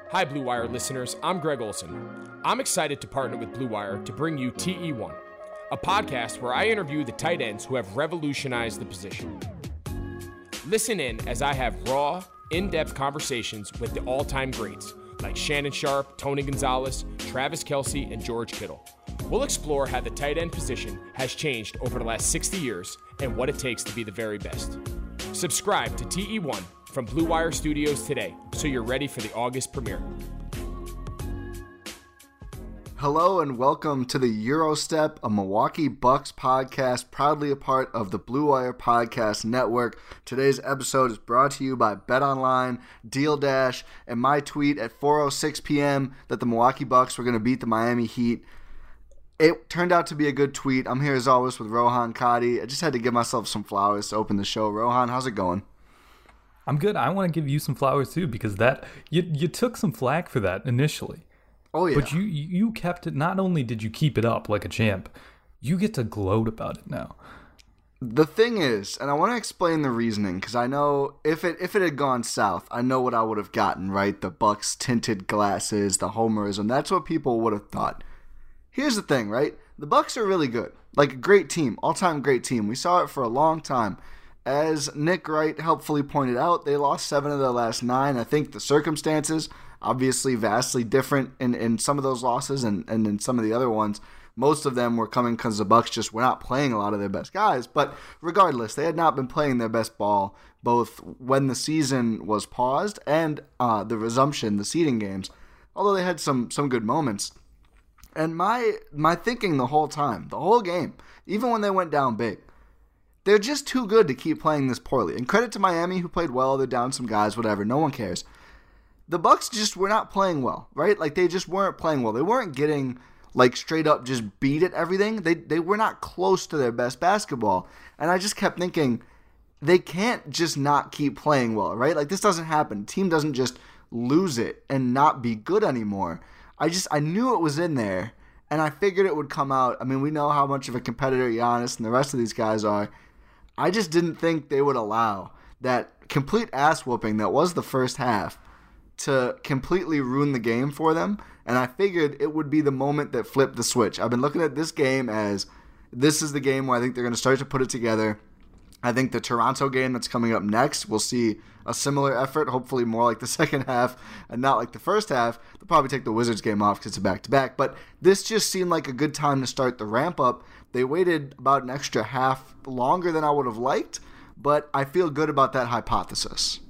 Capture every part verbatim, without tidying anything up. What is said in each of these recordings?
Hi, Blue Wire listeners. I'm Greg Olson. I'm excited to partner with Blue Wire to bring you T E one, a podcast where I interview the tight ends who have revolutionized the position. Listen in as I have raw, in-depth conversations with the all-time greats like Shannon Sharpe, Tony Gonzalez, Travis Kelce, and George Kittle. We'll explore how the tight end position has changed over the last sixty years and what it takes to be the very best. Subscribe to T E one from Blue Wire Studios today, so you're ready for the August premiere. Hello and welcome to the Eurostep, a Milwaukee Bucks podcast, proudly a part of the Blue Wire Podcast Network. Today's episode is brought to you by BetOnline, Deal Dash, and my tweet at four oh six p.m. that the Milwaukee Bucks were going to beat the Miami Heat. It turned out to be a good tweet. I'm here as always with Rohan Kadi. I just had to give myself some flowers to open the show. Rohan, how's it going? I'm good. I want to give you some flowers too, because that you you took some flack for that initially. Oh yeah. But you you kept it. Not only did you keep it up like a champ, you get to gloat about it now. The thing is, and I want to explain the reasoning, because I know if it if it had gone south, I know what I would have gotten, right? The Bucks tinted glasses, the homerism. That's what people would have thought. Here's the thing, right? The Bucks are really good. Like a great team, all-time great team. We saw it for a long time. As Nick Wright helpfully pointed out, they lost seven of their last nine. I think the circumstances, obviously vastly different in, in some of those losses and, and in some of the other ones. Most of them were coming because the Bucks just were not playing a lot of their best guys. But regardless, they had not been playing their best ball, both when the season was paused and uh, the resumption, the seeding games, although they had some some good moments. And my my thinking the whole time, the whole game, even when they went down big, they're just too good to keep playing this poorly. And credit to Miami, who played well. They're down some guys, whatever. No one cares. The Bucks just were not playing well, right? Like, they just weren't playing well. They weren't getting, like, straight up just beat at everything. They they were not close to their best basketball. And I just kept thinking, they can't just not keep playing well, right? Like, this doesn't happen. Team doesn't just lose it and not be good anymore. I just, I knew it was in there, and I figured it would come out. I mean, we know how much of a competitor Giannis and the rest of these guys are. I just didn't think they would allow that complete ass whooping that was the first half to completely ruin the game for them. And I figured it would be the moment that flipped the switch. I've been looking at this game as this is the game where I think they're going to start to put it together. I think the Toronto game that's coming up next, we'll see a similar effort, hopefully more like the second half and not like the first half. They'll probably take the Wizards game off because it's a back-to-back. But this just seemed like a good time to start the ramp-up. They waited about an extra half longer than I would have liked, but I feel good about that hypothesis.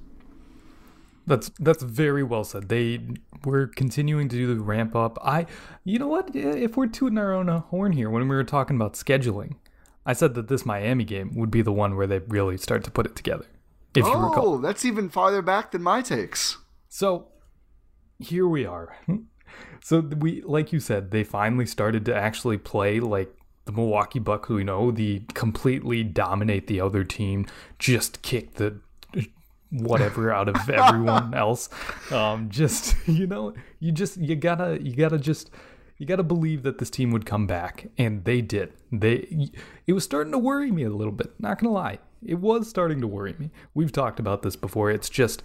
That's that's very well said. They were continuing to do the ramp-up. I, you know what? If we're tooting our own horn here, when we were talking about scheduling, I said that this Miami game would be the one where they really start to put it together. If oh, you recall. That's even farther back than my takes. So, here we are. So, we, like you said, they finally started to actually play like the Milwaukee Bucks we know, the completely dominate the other team, just kick the whatever out of everyone else. Um, just, you know, you just, you gotta, you gotta just... You got to believe that this team would come back, and they did. They, it was starting to worry me a little bit, not going to lie. It was starting to worry me. We've talked about this before. It's just,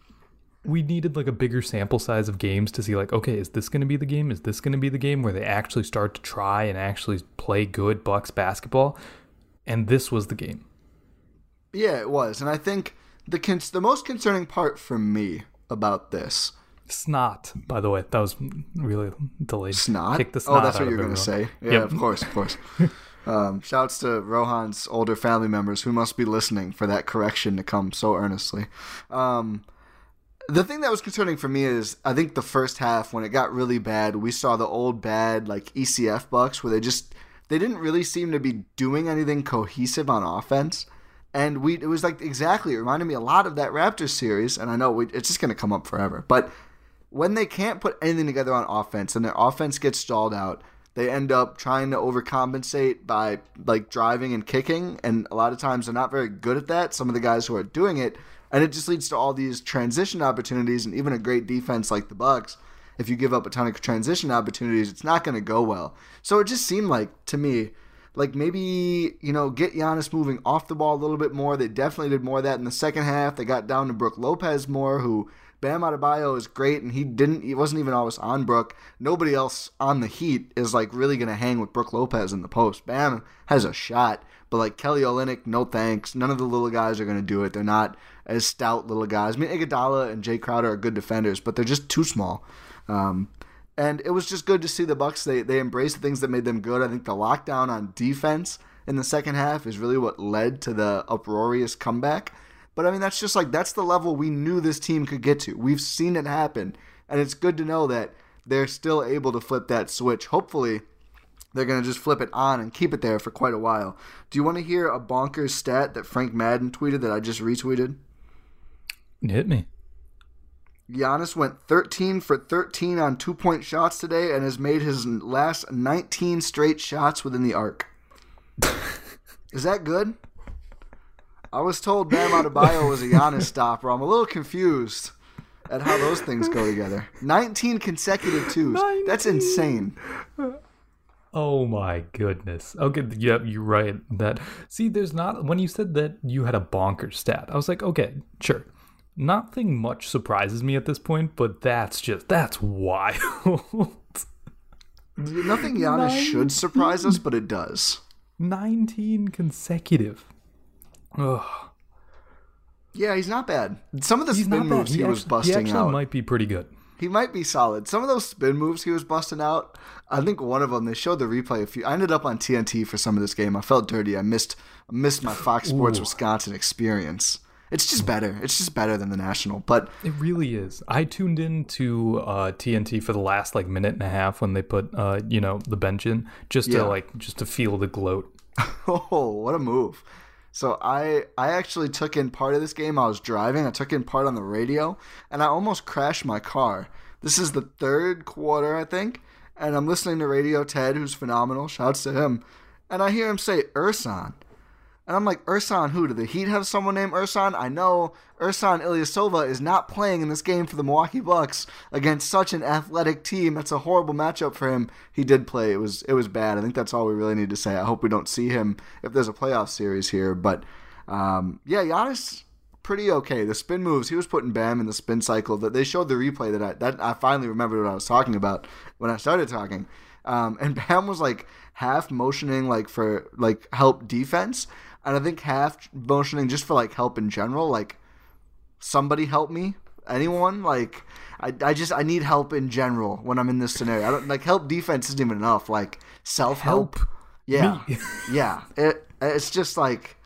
we needed like a bigger sample size of games to see like, okay, is this going to be the game? Is this going to be the game where they actually start to try and actually play good Bucks basketball? And this was the game. Yeah, it was. And I think the cons- the most concerning part for me about this... Snot, by the way. That was really delayed. Snot? Kick the snot oh, that's out what you're going to say. Yeah, yep. Of course, of course. um, shouts to Rohan's older family members who must be listening for that correction to come so earnestly. Um, the thing that was concerning for me is I think the first half, when it got really bad, we saw the old bad like E C F Bucks where they just they didn't really seem to be doing anything cohesive on offense. And we it was like exactly, it reminded me a lot of that Raptors series, and I know we, it's just going to come up forever, but when they can't put anything together on offense and their offense gets stalled out, they end up trying to overcompensate by like driving and kicking, and a lot of times they're not very good at that, some of the guys who are doing it, and it just leads to all these transition opportunities, and even a great defense like the Bucks, if you give up a ton of transition opportunities, it's not going to go well. So it just seemed like, to me, like maybe, you know, get Giannis moving off the ball a little bit more. They definitely did more of that in the second half. They got down to Brook Lopez more, who Bam Adebayo is great, and he didn't. He wasn't even always on Brook. Nobody else on the Heat is like really gonna hang with Brook Lopez in the post. Bam has a shot, but like Kelly Olynyk, no thanks. None of the little guys are gonna do it. They're not as stout little guys. I mean, Iguodala and Jay Crowder are good defenders, but they're just too small. Um, and it was just good to see the Bucks. They they embraced the things that made them good. I think the lockdown on defense in the second half is really what led to the uproarious comeback. But I mean, that's just like, that's the level we knew this team could get to. We've seen it happen. And it's good to know that they're still able to flip that switch. Hopefully, they're going to just flip it on and keep it there for quite a while. Do you want to hear a bonkers stat that Frank Madden tweeted that I just retweeted? Hit me. Giannis went thirteen for thirteen on two-point shots today and has made his last nineteen straight shots within the arc. Is that good? I was told Bam Adebayo was a Giannis stopper. I'm a little confused at how those things go together. nineteen consecutive twos. nineteen That's insane. Oh my goodness. Okay, yep, you're right. That see, there's not when you said that you had a bonker stat, I was like, okay, sure. Nothing much surprises me at this point, but that's just that's wild. Nothing Giannis nineteen should surprise us, but it does. nineteen consecutive. Ugh. Yeah, he's not bad. Some of the he's spin moves he, he was actually, busting he actually out might be pretty good. He might be solid. Some of those spin moves he was busting out, I think one of them, they showed the replay a few. I ended up on T N T for some of this game. I felt dirty. I missed I missed my Fox Sports Ooh. Wisconsin experience. It's just better. It's just better than the national. But it really is. I tuned in to uh, T N T for the last like minute and a half when they put uh, you know, the bench in, just yeah. to like just to feel the gloat. Oh, what a move. So I I actually took in part of this game. I was driving. I took in part on the radio, and I almost crashed my car. This is the third quarter, I think, and I'm listening to Radio Ted, who's phenomenal. Shouts to him. And I hear him say, Ersan. And I'm like, Ersan who? Do the Heat have someone named Ersan? I know Ersan Ilyasova is not playing in this game for the Milwaukee Bucks against such an athletic team. That's a horrible matchup for him. He did play. It was it was bad. I think that's all we really need to say. I hope we don't see him if there's a playoff series here. But, um, yeah, Giannis, pretty okay. The spin moves, he was putting Bam in the spin cycle. That They showed the replay that I, that I finally remembered what I was talking about when I started talking. Um, and Bam was, like, half motioning, like, for, like, help defense. And I think half motioning just for, like, help in general. Like, somebody help me. Anyone? Like, I, I just, I need help in general when I'm in this scenario. I don't, like, help defense isn't even enough. Like, self-help. Help yeah. me. yeah. It, it's just like,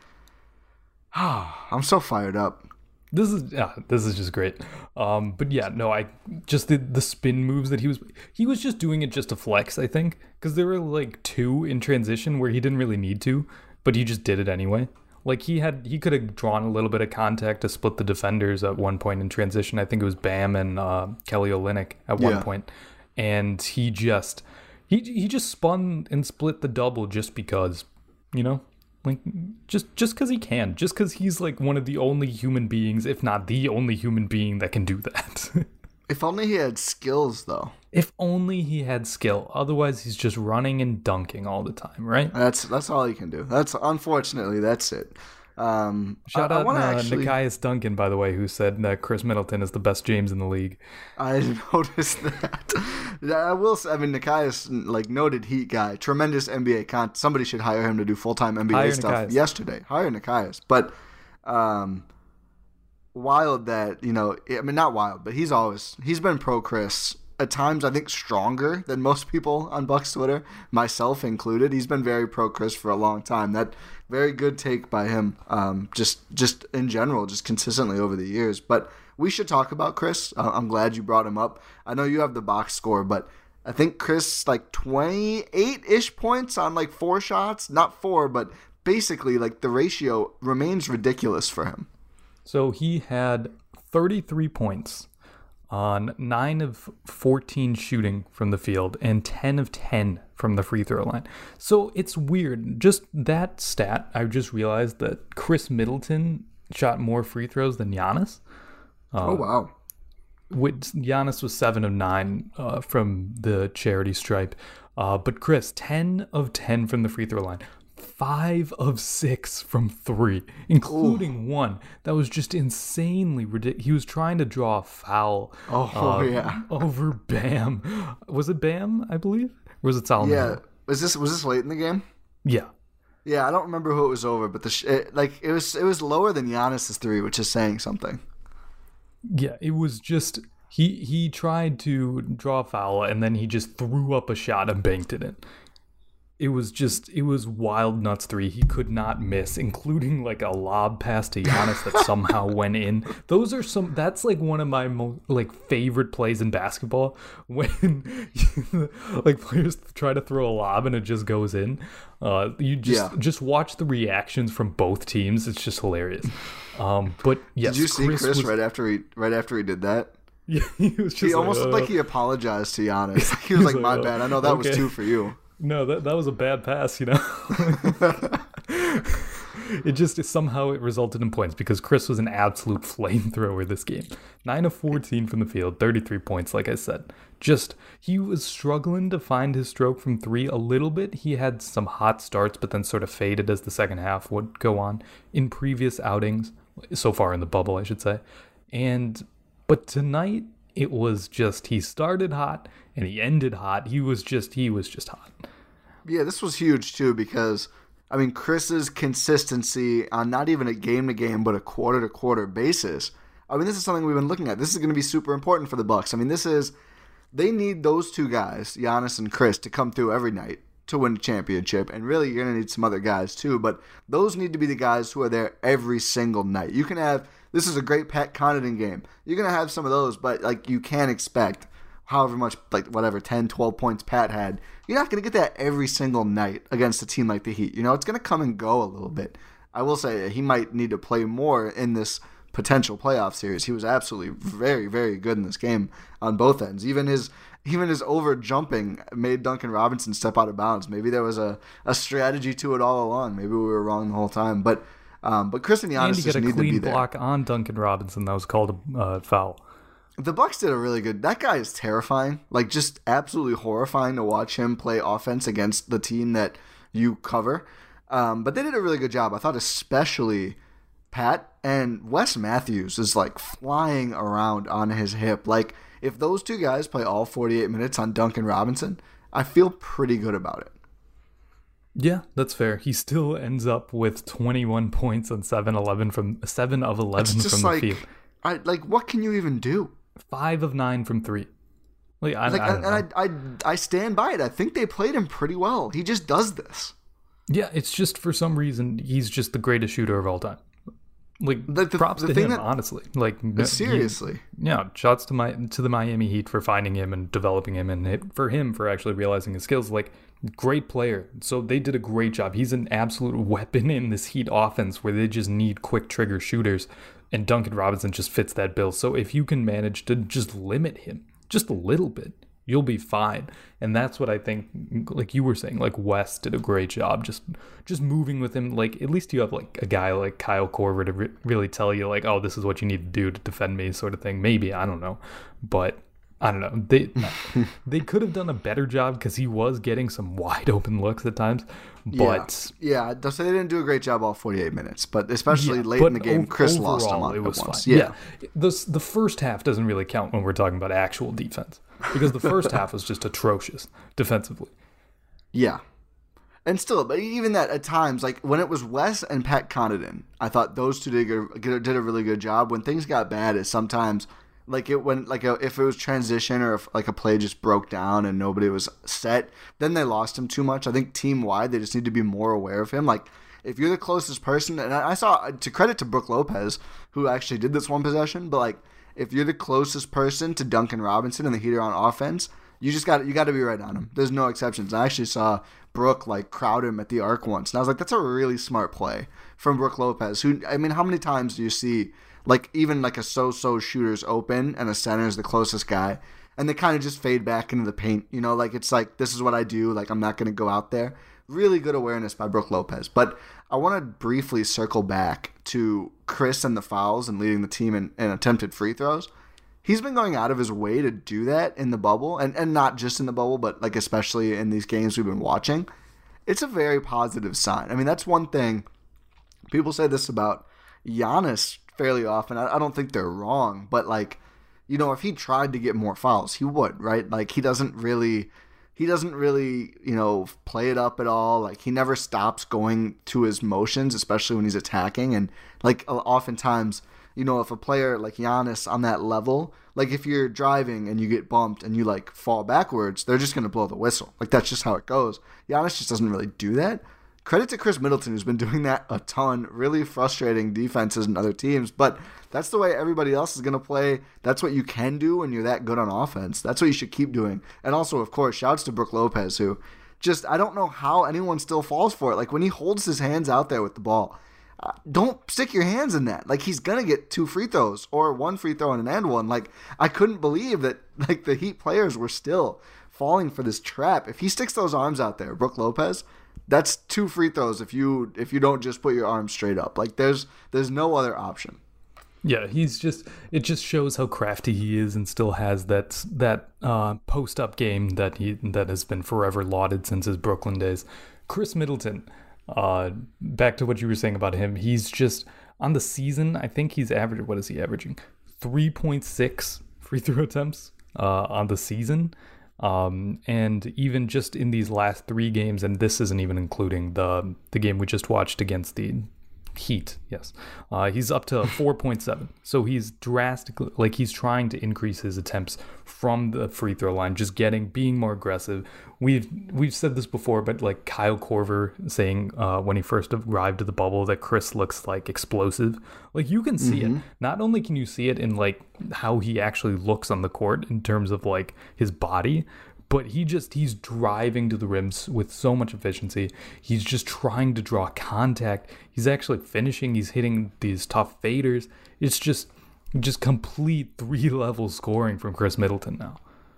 oh, I'm so fired up. This is yeah, this is just great. Um, but yeah, no, I just the the spin moves that he was he was just doing it just to flex, I think, because there were like two in transition where he didn't really need to, but he just did it anyway. Like he had he could have drawn a little bit of contact to split the defenders at one point in transition. I think it was Bam and uh, Kelly Olynyk at one yeah. point, and he just he he just spun and split the double just because, you know. Like, just just because he can. Just because he's, like, one of the only human beings, if not the only human being that can do that. If only he had skills, though. If only he had skill. Otherwise, he's just running and dunking all the time, right? That's that's all he can do. That's Unfortunately, that's it. Um, Shout I, out I uh, actually... Nekias Duncan, by the way, who said that Chris Middleton is the best James in the league. I noticed that. I will say, I mean, Nekias, like, noted Heat guy, tremendous N B A content. Somebody should hire him to do full-time N B A hire stuff Nekias. yesterday. Hire Nekias. But um, wild that, you know, I mean, not wild, but he's always, he's been pro-Chris. At times, I think, stronger than most people on Bucks Twitter, myself included. He's been very pro-Chris for a long time. That very good take by him, um, just just in general, just consistently over the years. But we should talk about Chris. Uh, I'm glad you brought him up. I know you have the box score, but I think Chris, like, twenty-eight-ish points on, like, four shots. Not four, but basically, like, the ratio remains ridiculous for him. So he had thirty-three points on nine of fourteen shooting from the field and ten of ten from the free throw line. So it's weird. Just that stat, I just realized that Chris Middleton shot more free throws than Giannis. Uh, oh, wow. With, Giannis was seven of nine uh, from the charity stripe. Uh, but Chris, ten of ten from the free throw line. five of six from three, including Ooh. one that was just insanely ridiculous. He was trying to draw a foul oh, uh, yeah. over Bam. Was it Bam, I believe? Or was it Salomon? Yeah. Was this was this late in the game? Yeah. Yeah, I don't remember who it was over, but the sh- it, like it was it was lower than Giannis's three, which is saying something. Yeah, it was just he he tried to draw a foul and then he just threw up a shot and banked it in. It was just, it was wild nuts three. He could not miss, including like a lob pass to Giannis that somehow went in. Those are some, that's like one of my most like favorite plays in basketball, when like players try to throw a lob and it just goes in. Uh, you just, yeah. just watch the reactions from both teams. It's just hilarious. Um, but yes, did you see Chris, Chris was, right after he, right after he did that? Yeah, he was just He like, almost uh, looked like he apologized to Giannis. He was like, like, my uh, bad. I know that okay. was two for you. No, that that was a bad pass, you know. It just somehow it resulted in points because Chris was an absolute flamethrower this game. nine of fourteen from the field, thirty-three points, like I said. Just, he was struggling to find his stroke from three a little bit. He had some hot starts, but then sort of faded as the second half would go on in previous outings, so far in the bubble, I should say. And, but tonight, it was just, he started hot and he ended hot. He was just, he was just hot. Yeah, this was huge too because, I mean, Chris's consistency on not even a game-to-game but a quarter-to-quarter basis. I mean, this is something we've been looking at. This is going to be super important for the Bucks. I mean, this is, they need those two guys, Giannis and Chris, to come through every night to win a championship. And really, you're going to need some other guys too, but those need to be the guys who are there every single night. You can have, this is a great Pat Connaughton game. You're going to have some of those, but like you can't expect however much, like whatever, ten, twelve points Pat had. You're not going to get that every single night against a team like the Heat. You know, it's going to come and go a little bit. I will say he might need to play more in this potential playoff series. He was absolutely very, very good in this game on both ends. Even his even his over jumping made Duncan Robinson step out of bounds. Maybe there was a, a strategy to it all along. Maybe we were wrong the whole time. But um, but Chris and Giannis just need to be there. And he got a clean block on Duncan Robinson that was called a uh, foul. The Bucks did a really good. That guy is terrifying. Like, just absolutely horrifying to watch him play offense against the team that you cover. Um, but they did a really good job. I thought especially Pat and Wes Matthews is like flying around on his hip. Like, if those two guys play all forty-eight minutes on Duncan Robinson, I feel pretty good about it. Yeah, that's fair. He still ends up with twenty-one points on seven eleven from seven of eleven it's just from like, the field. I like what can you even do? Five of nine from three. Like, I, like, I don't and know. I, I I stand by it. I think they played him pretty well. He just does this. Yeah, it's just for some reason he's just the greatest shooter of all time. Like, the, the, props the to him, that, honestly. Like, seriously. He, yeah, shots to my to the Miami Heat for finding him and developing him, and it, for him for actually realizing his skills. Like, great player. So they did a great job. He's an absolute weapon in this Heat offense where they just need quick trigger shooters, and Duncan Robinson just fits that bill. So if you can manage to just limit him just a little bit, you'll be fine. And that's what I think, like you were saying, like Wes did a great job just just moving with him. Like, at least you have like a guy like Kyle Korver to re- really tell you like, oh, this is what you need to do to defend me, sort of thing. Maybe, I don't know. But I don't know. They they could have done a better job because he was getting some wide open looks at times. But yeah, yeah, so they didn't do a great job all forty-eight minutes, but especially yeah, late but in the game, ov- Chris overall, lost him on it was once. fine. Yeah, yeah. The the first half doesn't really count when we're talking about actual defense because the first half was just atrocious defensively. Yeah, and still, but even that at times, like when it was Wes and Pat Connaughton, I thought those two did a, did a really good job. When things got bad, is sometimes. Like it when like a, if it was transition or if like a play just broke down and nobody was set, then they lost him too much. I think team wide they just need to be more aware of him. Like if you're the closest person, and I, I saw to credit to Brook Lopez who actually did this one possession, but like if you're the closest person to Duncan Robinson and the Heat are on offense, you just got you got to be right on him. There's no exceptions. I actually saw Brook like crowd him at the arc once, and I was like, that's a really smart play from Brook Lopez. Who I mean, how many times do you see? Like, even like a so-so shooter's open and a center is the closest guy. And they kind of just fade back into the paint. You know, like, it's like, this is what I do. Like, I'm not going to go out there. Really good awareness by Brook Lopez. But I want to briefly circle back to Chris and the fouls and leading the team in, in attempted free throws. He's been going out of his way to do that in the bubble. And, and not just in the bubble, but, like, especially in these games we've been watching. it's a very positive sign. I mean, that's one thing. People say this about Giannis fairly often. I, I don't think they're wrong, but like, you know, if he tried to get more fouls, he would, right? Like, he doesn't really, he doesn't really, you know, play it up at all. Like, he never stops going to his motions, especially when he's attacking. And like, oftentimes, you know, if a player like Giannis on that level, like if you're driving and you get bumped and you like fall backwards, they're just going to blow the whistle. Like, that's just how it goes. Giannis just doesn't really do that. Credit to Chris Middleton, who's been doing that a ton, really frustrating defenses and other teams. But that's the way everybody else is going to play. That's what you can do when you're that good on offense. That's what you should keep doing. And also, of course, shouts to Brook Lopez, who just, I don't know how anyone still falls for it. Like, when he holds his hands out there with the ball, uh, don't stick your hands in that. Like, he's going to get two free throws or one free throw and an and one. Like, I couldn't believe that, like, the Heat players were still falling for this trap. If he sticks those arms out there, Brook Lopez, that's two free throws if you if you don't just put your arms straight up. Like, there's there's no other option. Yeah, he's just it just shows how crafty he is and still has that that uh, post up game that he that has been forever lauded since his Brooklyn days. Chris Middleton, uh, back to what you were saying about him, he's just on the season, I think he's averaging, what is he averaging? three point six free throw attempts uh, on the season. Um, and even just in these last three games, and this isn't even including the the game we just watched against the Heat, yes, uh, he's up to four point seven. So he's drastically, like, he's trying to increase his attempts from the free throw line, just getting, being more aggressive. We've we've said this before, but like Kyle Korver saying uh, when he first arrived to the bubble that Chris looks like explosive. Like, you can see mm-hmm. it. Not only can you see it in like how he actually looks on the court in terms of like his body, but he just, he's driving to the rims with so much efficiency. He's just trying to draw contact. He's actually finishing. He's hitting these tough faders. It's just, just complete three-level scoring from Chris Middleton now.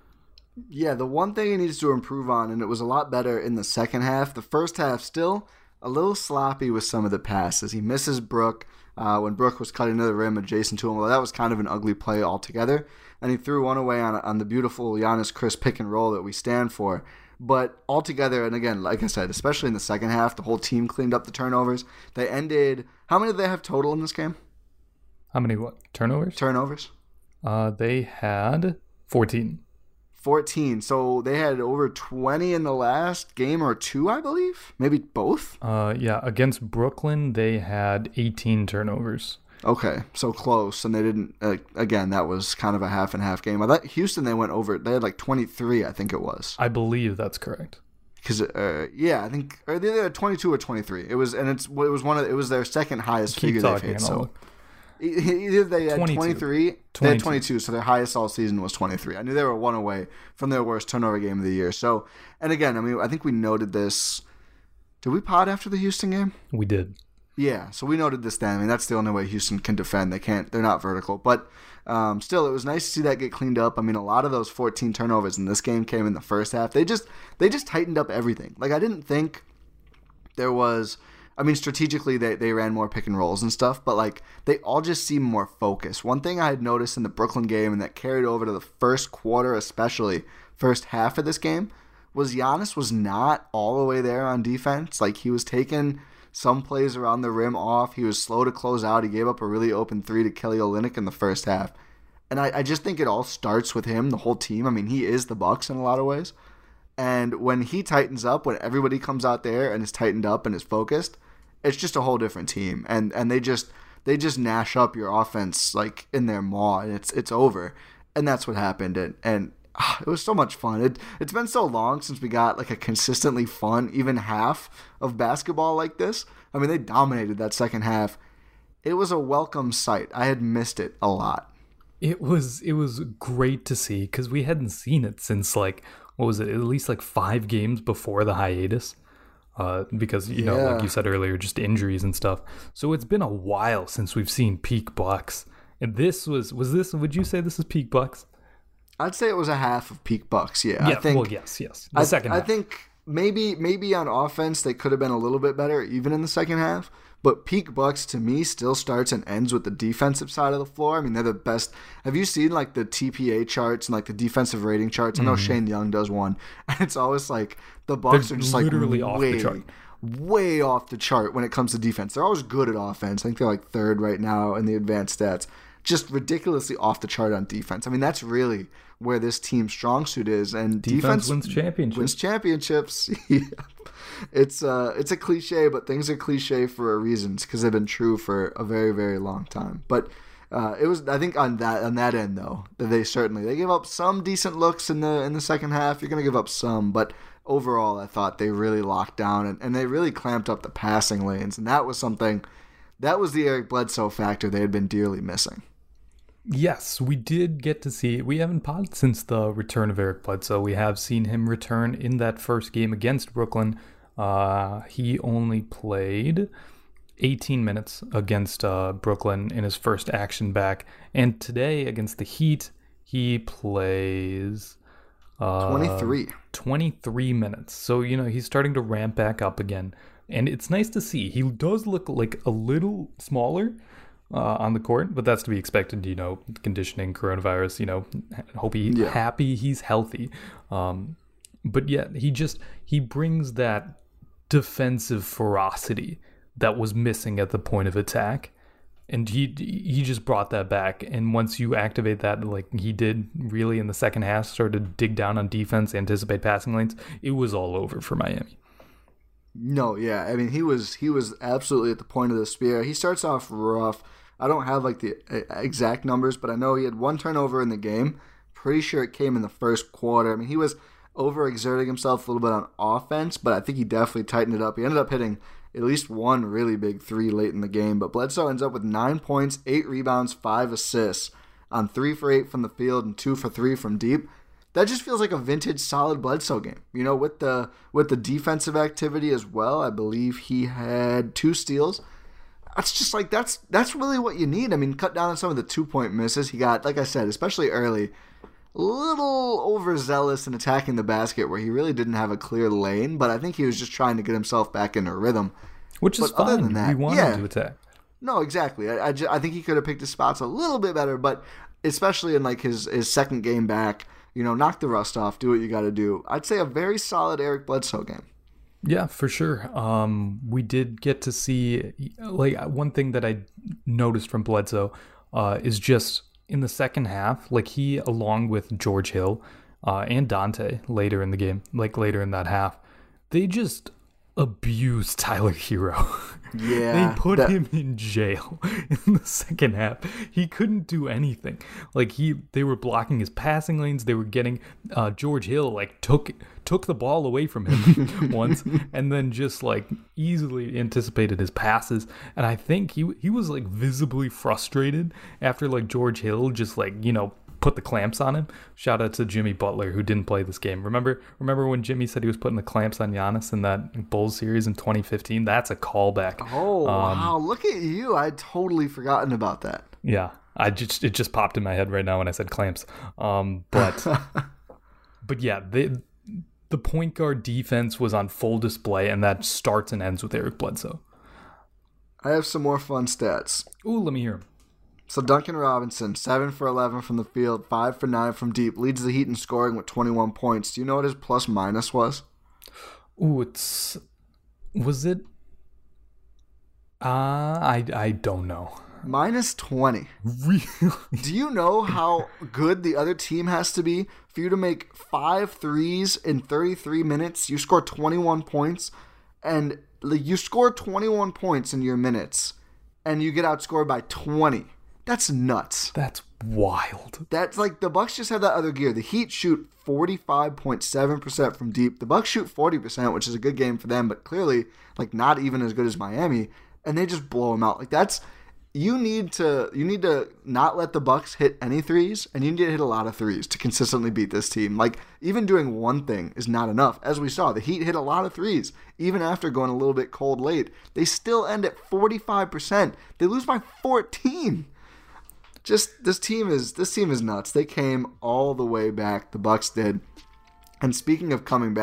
Yeah, the one thing he needs to improve on, and it was a lot better in the second half. The first half, still a little sloppy with some of the passes. He misses Brook uh, when Brook was cutting to the rim adjacent to him. Well, that was kind of an ugly play altogether. And he threw one away on on the beautiful Giannis-Chris pick and roll that we stand for. But altogether, and again, like I said, especially in the second half, the whole team cleaned up the turnovers. They ended, how many did they have total in this game? How many what? Turnovers? Turnovers. Uh, they had fourteen. fourteen. So they had over twenty in the last game or two, I believe. Maybe both. Uh, yeah, against Brooklyn, they had eighteen turnovers. Okay, so close, and they didn't. Uh, again, that was kind of a half and half game. I thought Houston, they went over. They had like twenty-three, I think it was. I believe that's correct. Because uh, yeah, I think or they had twenty-two or twenty-three. It was, and it's it was one of it was their second highest Keep figure they've hit. So either they had twenty-three, twenty-two. They had twenty-two, so their highest all season was twenty-three. I knew they were one away from their worst turnover game of the year. So, and again, I mean, I think we noted this. Did we pod after the Houston game? We did. Yeah, so we noted this then. I mean, that's the only way Houston can defend. They can't. They're not vertical, but um, still, it was nice to see that get cleaned up. I mean, a lot of those fourteen turnovers in this game came in the first half. They just they just tightened up everything. Like, I didn't think there was. I mean, strategically, they, they ran more pick and rolls and stuff, but like they all just seemed more focused. One thing I had noticed in the Brooklyn game, and that carried over to the first quarter, especially first half of this game, was Giannis was not all the way there on defense. Like, he was taking some plays around the rim off. He was slow to close out. He gave up a really open three to Kelly Olynyk in the first half. And I, I just think it all starts with him, the whole team. I mean, he is the Bucks in a lot of ways. And when he tightens up, when everybody comes out there and is tightened up and is focused, it's just a whole different team. And and they just they just gnash up your offense like in their maw, and it's it's over. And that's what happened. And and ah, it was so much fun. It it's been so long since we got like a consistently fun even half of basketball like this. I mean, they dominated that second half. It was a welcome sight. I had missed it a lot. It was it was great to see because we hadn't seen it since like what was it? At least like five games before the hiatus. Uh, because, you know, yeah. like you said earlier, just injuries and stuff. So it's been a while since we've seen peak Bucks. And this was, was this, would you say this is peak Bucks? I'd say it was a half of peak Bucks, yeah. Yeah, I think, well, yes, yes. The I, second I half. think, maybe maybe on offense they could have been a little bit better even in the second half. But peak Bucks to me still starts and ends with the defensive side of the floor. I mean, they're the best. Have you seen like the T P A charts and like the defensive rating charts? I know mm-hmm. Shane Young does one, and it's always like the Bucks they're are just literally like off way, the chart. way off the chart when it comes to defense. They're always good at offense. I think they're like third right now in the advanced stats. Just ridiculously off the chart on defense. I mean, that's really where this team's strong suit is, and defense, defense wins championships. Wins championships. Yeah. It's uh, it's a cliche, but things are cliche for a reason because they've been true for a very, very long time. But uh, it was, I think, on that on that end though, that they certainly they gave up some decent looks in the in the second half. You're gonna give up some, but overall, I thought they really locked down and, and they really clamped up the passing lanes, and that was something. That was the Eric Bledsoe factor they had been dearly missing. Yes, we did get to see it. We haven't podded since the return of Eric Bledsoe. We have seen him return in that first game against Brooklyn. Uh, he only played eighteen minutes against uh, Brooklyn in his first action back. And today against the Heat, he plays uh, twenty-three. twenty-three minutes. So, you know, he's starting to ramp back up again. And it's nice to see. He does look like a little smaller uh, on the court, but that's to be expected, you know, conditioning, coronavirus, you know, hope he's yeah. happy he's healthy. Um, but yeah, he just, he brings that defensive ferocity that was missing at the point of attack, and he he just brought that back. And once you activate that, like he did really in the second half, started to dig down on defense, anticipate passing lanes, it was all over for Miami. No, yeah, I mean he was he was absolutely at the point of the spear. He starts off rough. I don't have like the exact numbers, but I know he had one turnover in the game. Pretty sure it came in the first quarter. I mean, he was overexerting himself a little bit on offense, but I think he definitely tightened it up. He ended up hitting at least one really big three late in the game, but Bledsoe ends up with nine points, eight rebounds, five assists on three for eight from the field and two for three from deep. That just feels like a vintage solid Bledsoe game. You know, with the with the defensive activity as well. I believe he had two steals. That's just like that's that's really what you need. I mean, cut down on some of the two-point misses. He got, like I said, especially early, a little overzealous in attacking the basket where he really didn't have a clear lane, but I think he was just trying to get himself back into rhythm. Which is but fine. Other than that, we wanted yeah, to attack. No, exactly. I, I, just, I think he could have picked his spots a little bit better, but especially in like his, his second game back, you know, knock the rust off, do what you got to do. I'd say a very solid Eric Bledsoe game. Yeah, for sure. Um, we did get to see, like, one thing that I noticed from Bledsoe uh, is just in the second half, like he, along with George Hill uh, and Dante later in the game, like later in that half, they just abused Tyler Hero. Yeah. They put that... him in jail in the second half. He couldn't do anything. Like he, they were blocking his passing lanes. They were getting uh, George Hill like took took the ball away from him once, and then just like easily anticipated his passes. And I think he he was like visibly frustrated after like George Hill just like, you know, put the clamps on him. Shout out to Jimmy Butler, who didn't play this game. Remember remember when Jimmy said he was putting the clamps on Giannis in that Bulls series in twenty fifteen? That's a callback. Oh, um, wow. Look at you. I'd totally forgotten about that. Yeah. I just it just popped in my head right now when I said clamps. Um, but but yeah, they, the point guard defense was on full display, and that starts and ends with Eric Bledsoe. I have some more fun stats. Ooh, let me hear them. So Duncan Robinson, seven for eleven from the field, five for nine from deep, leads the Heat in scoring with twenty-one points. Do you know what his plus minus was? Ooh, it's... Was it... Uh, I, I don't know. Minus twenty. Really? Do you know how good the other team has to be for you to make five threes in thirty-three minutes? You score twenty-one points, and you score twenty-one points in your minutes, and you get outscored by twenty. That's nuts. That's wild. That's like the Bucks just have that other gear. The Heat shoot forty-five point seven percent from deep. The Bucks shoot forty percent, which is a good game for them, but clearly like not even as good as Miami, and they just blow them out. Like that's you need to you need to not let the Bucks hit any threes, and you need to hit a lot of threes to consistently beat this team. Like even doing one thing is not enough. As we saw, the Heat hit a lot of threes even after going a little bit cold late. They still end at forty-five percent. They lose by fourteen. Just this team is this team is nuts. They came all the way back. The Bucks did. And speaking of coming back,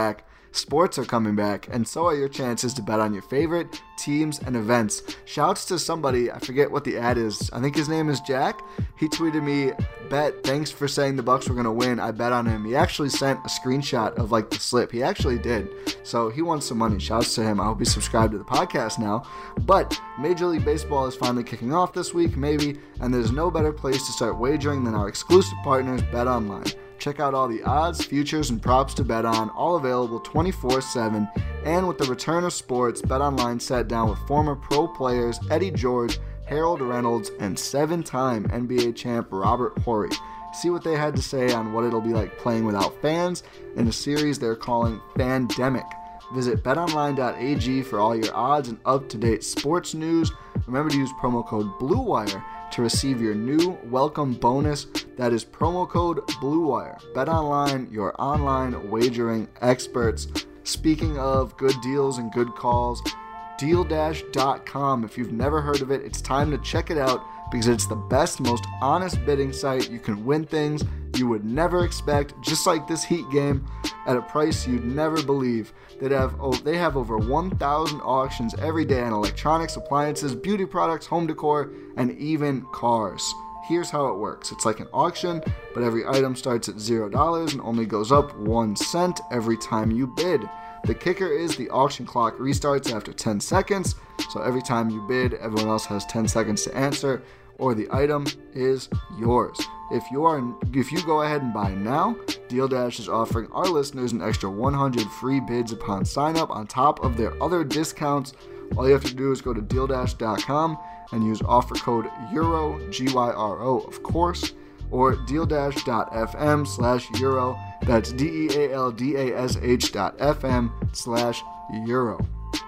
Sports are coming back, and so are your chances to bet on your favorite teams and events. Shouts to somebody, I forget what the ad is. I think his name is Jack. He tweeted me, "Bet, thanks for saying the Bucks were going to win. I bet on him." He actually sent a screenshot of like the slip. He actually did. So he won some money. Shouts to him. I hope he's subscribed to the podcast now. But Major League Baseball is finally kicking off this week, maybe, and there's no better place to start wagering than our exclusive partners, BetOnline. Check out all the odds, futures, and props to bet on, all available twenty-four seven. And with the return of sports, BetOnline sat down with former pro players Eddie George, Harold Reynolds, and seven-time N B A champ Robert Horry. See what they had to say on what it'll be like playing without fans in a series they're calling Fandemic. Visit bet online dot a g for all your odds and up-to-date sports news. Remember to use promo code BLUEWIRE to receive your new welcome bonus. That is promo code BLUEWIRE. BetOnline, your online wagering experts. Speaking of good deals and good calls, deal dash dot com. If you've never heard of it, it's time to check it out because it's the best, most honest bidding site. You can win things you would never expect, just like this Heat game, at a price you'd never believe. They'd have, oh, they have over one thousand auctions every day on electronics, appliances, beauty products, home decor, and even cars. Here's how it works. It's like an auction, but every item starts at zero dollars and only goes up one cent every time you bid. The kicker is the auction clock restarts after ten seconds, so every time you bid, everyone else has ten seconds to answer, or the item is yours. If you are, if you go ahead and buy now, Deal Dash is offering our listeners an extra one hundred free bids upon sign up on top of their other discounts. All you have to do is go to deal dash dot com and use offer code Euro, G Y R O, of course, or deal dash dot f m slash Euro. That's D E A L D A S H dot F M slash Euro.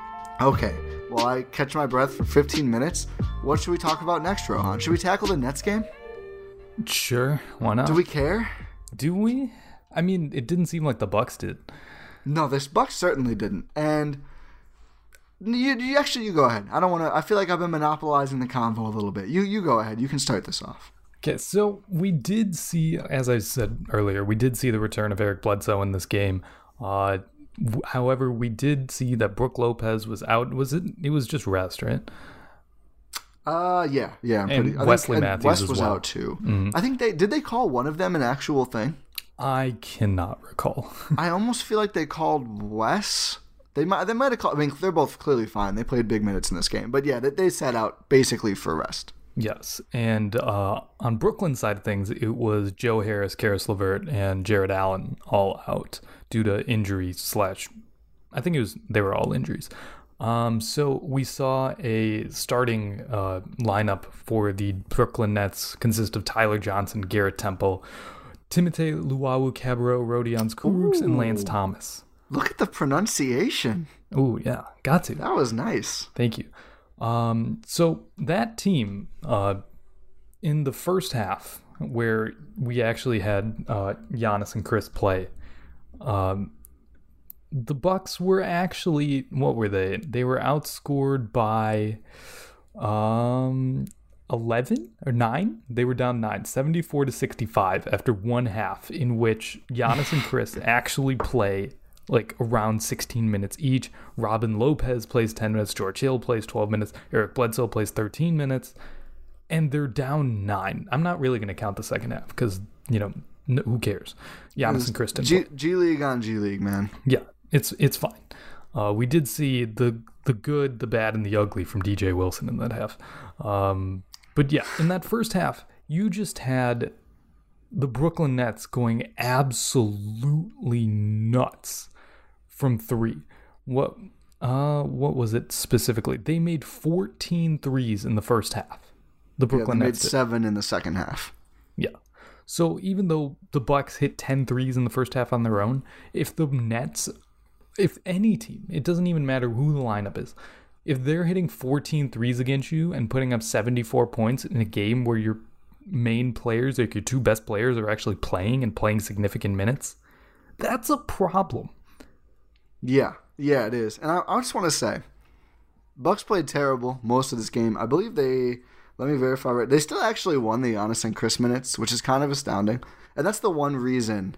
Okay, while I catch my breath for fifteen minutes, what should we talk about next, Rohan? Should we tackle the Nets game? Sure, why not? Do we care? Do we? I mean, it didn't seem like the Bucks did. No, this Bucks certainly didn't. And you, you actually, you go ahead. I don't want to. I feel like I've been monopolizing the convo a little bit. You, you go ahead. You can start this off. Okay, so we did see, as I said earlier, we did see the return of Eric Bledsoe in this game. Uh, w- however, we did see that Brook Lopez was out. Was it? It was just rest, right? Uh, yeah, yeah. I'm and pretty, I Wesley think, Matthews Wes as was well. out too. Mm-hmm. I think they did. They call one of them an actual thing. I cannot recall. I almost feel like they called Wes. They might. They might have called. I mean, they're both clearly fine. They played big minutes in this game, but yeah, they, they sat out basically for rest. Yes, and uh, on Brooklyn's side of things, it was Joe Harris, Karis LeVert, and Jared Allen all out due to injury slash. I think it was they were all injuries. Um, so we saw a starting uh, lineup for the Brooklyn Nets consist of Tyler Johnson, Garrett Temple, Timothé Luwawu-Cabarrot, Rodion Kurucs, and Lance Thomas. Look at the pronunciation. Oh yeah, got to. That was nice. Thank you. Um, so that team, uh, in the first half, where we actually had uh, Giannis and Chris play, um, the Bucks were actually, what were they? They were outscored by um, eleven or nine. They were down nine, seventy-four to sixty-five after one half, in which Giannis and Chris actually play like around sixteen minutes each. Robin Lopez plays ten minutes, George Hill plays twelve minutes, Eric Bledsoe plays thirteen minutes, and they're down nine. I'm not really going to count the second half because, you know, no, who cares? Giannis and Chris didn't G, play. G League on G League, man. Yeah, it's it's fine. Uh, we did see the the good, the bad, and the ugly from D J Wilson in that half. Um, but yeah, in that first half, you just had the Brooklyn Nets going absolutely nuts from three. What uh what was it specifically? They made fourteen threes in the first half. The Brooklyn yeah, they Nets made did. seven in the second half. Yeah. So even though the Bucks hit ten threes in the first half on their own, if the Nets, if any team, it doesn't even matter who the lineup is, if they're hitting fourteen threes against you and putting up seventy-four points in a game where your main players, like your two best players, are actually playing and playing significant minutes, that's a problem. Yeah, yeah, it is. And I, I just want to say, Bucks played terrible most of this game. I believe they, let me verify, right, they still actually won the Giannis and Chris minutes, which is kind of astounding. And that's the one reason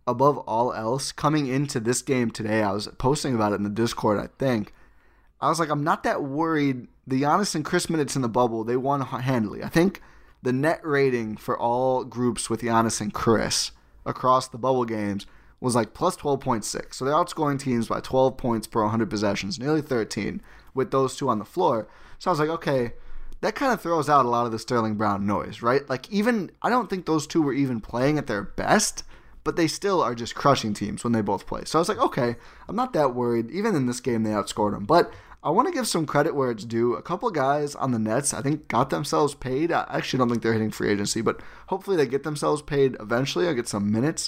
above all else, coming into this game today, I was posting about it in the Discord, I think. I was like, I'm not that worried. The Giannis and Chris minutes in the bubble, they won handily. I think the net rating for all groups with Giannis and Chris across the bubble games was like plus twelve point six. So they're outscoring teams by twelve points per one hundred possessions, nearly thirteen, with those two on the floor. So I was like, okay, that kind of throws out a lot of the Sterling Brown noise, right? Like even, I don't think those two were even playing at their best, but they still are just crushing teams when they both play. So I was like, okay, I'm not that worried. Even in this game, they outscored them. But I want to give some credit where it's due. A couple guys on the Nets, I think, got themselves paid. I actually don't think they're hitting free agency, but hopefully they get themselves paid eventually. I'll get some minutes.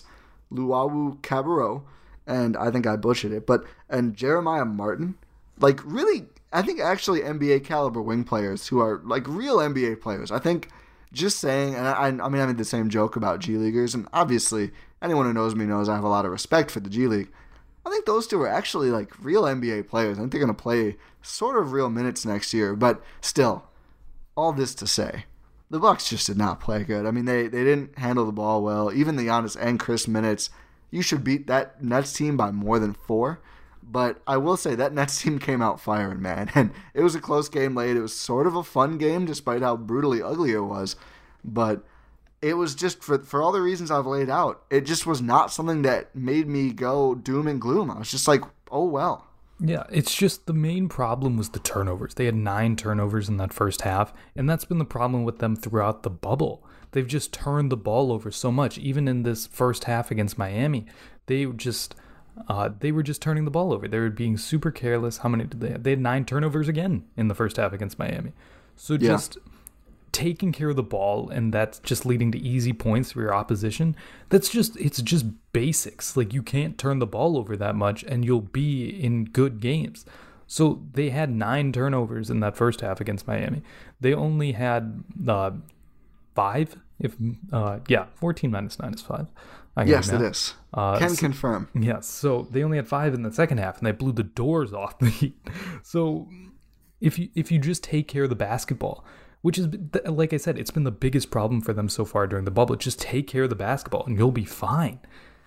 Luawu Cabarro, and I think I butchered it, but and Jeremiah Martin, like really, I think actually N B A caliber wing players who are like real N B A players. I think just saying, and I, I mean, I made the same joke about G Leaguers, and obviously anyone who knows me knows I have a lot of respect for the G League. I think those two are actually like real N B A players. I think they're going to play sort of real minutes next year, but still, all this to say, the Bucks just did not play good. I mean, they, they didn't handle the ball well. Even the Giannis and Chris minutes, you should beat that Nets team by more than four. But I will say that Nets team came out firing, man. And it was a close game late. It was sort of a fun game despite how brutally ugly it was. But it was just, for for all the reasons I've laid out, it just was not something that made me go doom and gloom. I was just like, oh, well. Yeah, it's just the main problem was the turnovers. They had nine turnovers in that first half, and that's been the problem with them throughout the bubble. They've just turned the ball over so much. Even in this first half against Miami, they just uh, they were just turning the ball over. They were being super careless. How many did they have? They had nine turnovers again in the first half against Miami. So yeah. just taking care of the ball, and that's just leading to easy points for your opposition. That's just, it's just basics. Like, you can't turn the ball over that much and you'll be in good games. So they had nine turnovers in that first half against Miami. They only had uh, five. If uh, yeah, fourteen minus nine is five. I yes, it is. Uh, Can so, confirm. Yes, so they only had five in the second half, and they blew the doors off the Heat. So if you if you just take care of the basketball, which is, like I said, it's been the biggest problem for them so far during the bubble. Just take care of the basketball, and you'll be fine.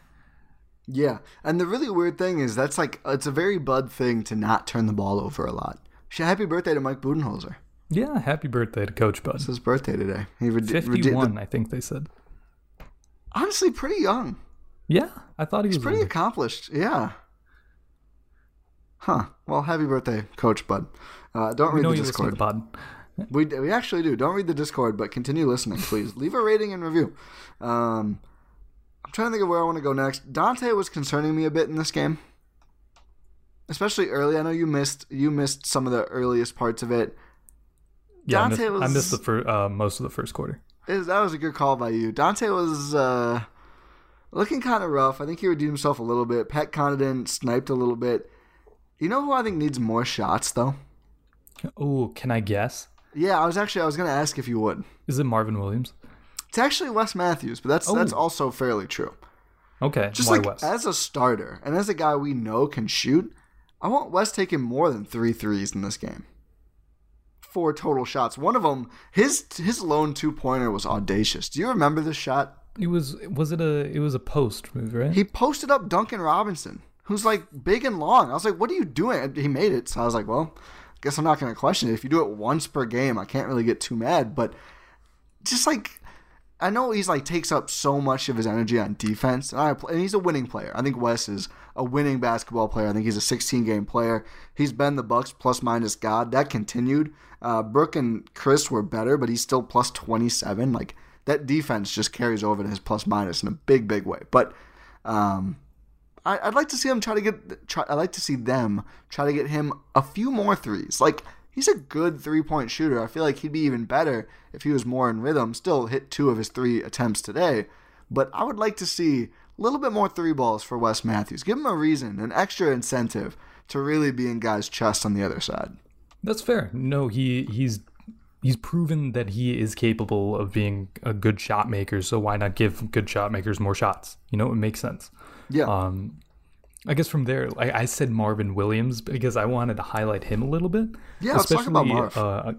Yeah, and the really weird thing is that's like, it's a very Bud thing to not turn the ball over a lot. Happy birthday to Mike Budenholzer. Yeah, happy birthday to Coach Bud. It's his birthday today. He rede- fifty-one, rede- I think they said. Honestly, pretty young. Yeah, I thought he was He's pretty older. accomplished. Yeah. Huh. Well, happy birthday, Coach Bud. Uh, don't we read know the you listen to Discord. the pod. We we actually do. Don't read the Discord, but continue listening, please. Leave a rating and review. Um, I'm trying to think of where I want to go next. Dante was concerning me a bit in this game, especially early. I know you missed you missed some of the earliest parts of it. Yeah, Dante I missed, was. I missed the fir- uh, most of the first quarter. Is, that was a good call by you. Dante was uh, looking kind of rough. I think he redeemed himself a little bit. Pat Connaughton sniped a little bit. You know who I think needs more shots, though? Oh, can I guess? Yeah, I was actually I was going to ask if you would. Is it Marvin Williams? It's actually Wes Matthews, but that's Oh. that's also fairly true. Okay, Just why like Wes? as a starter and as a guy we know can shoot, I want Wes taking more than three threes in this game. Four total shots. One of them, his his lone two pointer was audacious. Do you remember this shot? It was was it a it was a post move, right? He posted up Duncan Robinson, who's like big and long. I was like, what are you doing? And he made it. So I was like, well, I guess I'm not going to question it. If you do it once per game, I can't really get too mad. But just like, I know he's like takes up so much of his energy on defense. And, I, and he's a winning player. I think Wes is a winning basketball player. I think he's a sixteen-game player. He's been the Bucks plus-minus god. That continued. Uh, Brooke and Chris were better, but he's still plus twenty-seven. Like, that defense just carries over to his plus-minus in a big, big way. But um, I, I'd like to see him try to get. Try, I'd like to see them try to get him a few more threes. Like, he's a good three-point shooter. I feel like he'd be even better if he was more in rhythm. Still hit two of his three attempts today. But I would like to see a little bit more three balls for Wes Matthews. Give him a reason, an extra incentive to really be in guys' chests on the other side. That's fair. No, he he's he's proven that he is capable of being a good shot maker. So why not give good shot makers more shots? You know, it makes sense. Yeah. Um, I guess from there, I, I said Marvin Williams because I wanted to highlight him a little bit. Yeah, let's talk about Marv. Uh,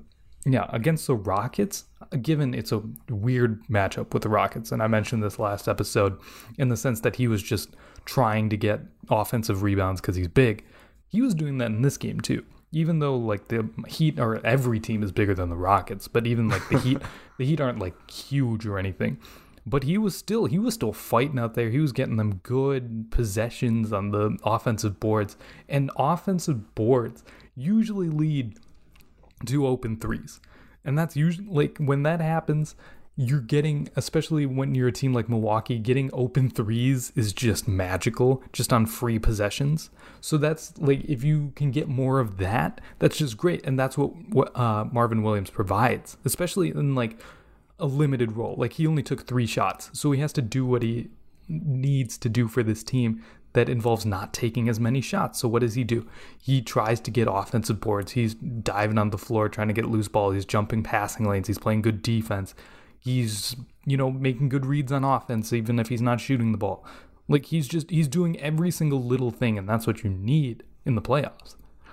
Yeah, against the Rockets, given it's a weird matchup with the Rockets, and I mentioned this last episode in the sense that he was just trying to get offensive rebounds because he's big. He was doing that in this game too. Even though like the Heat or every team is bigger than the Rockets, but even like the Heat, the Heat aren't like huge or anything. But he was still he was still fighting out there. He was getting them good possessions on the offensive boards, and offensive boards usually lead to open threes. And that's usually like when that happens, you're getting, especially when you're a team like Milwaukee, getting open threes is just magical, just on free possessions. So that's like, if you can get more of that, that's just great. And that's what, what uh, Marvin Williams provides, especially in like a limited role. Like he only took three shots, so he has to do what he needs to do for this team that involves not taking as many shots. So what does he do? He tries to get offensive boards. He's diving on the floor, trying to get loose ball. He's jumping passing lanes. He's playing good defense. He's, you know, making good reads on offense, even if he's not shooting the ball. Like he's just, he's doing every single little thing, and that's what you need in the playoffs.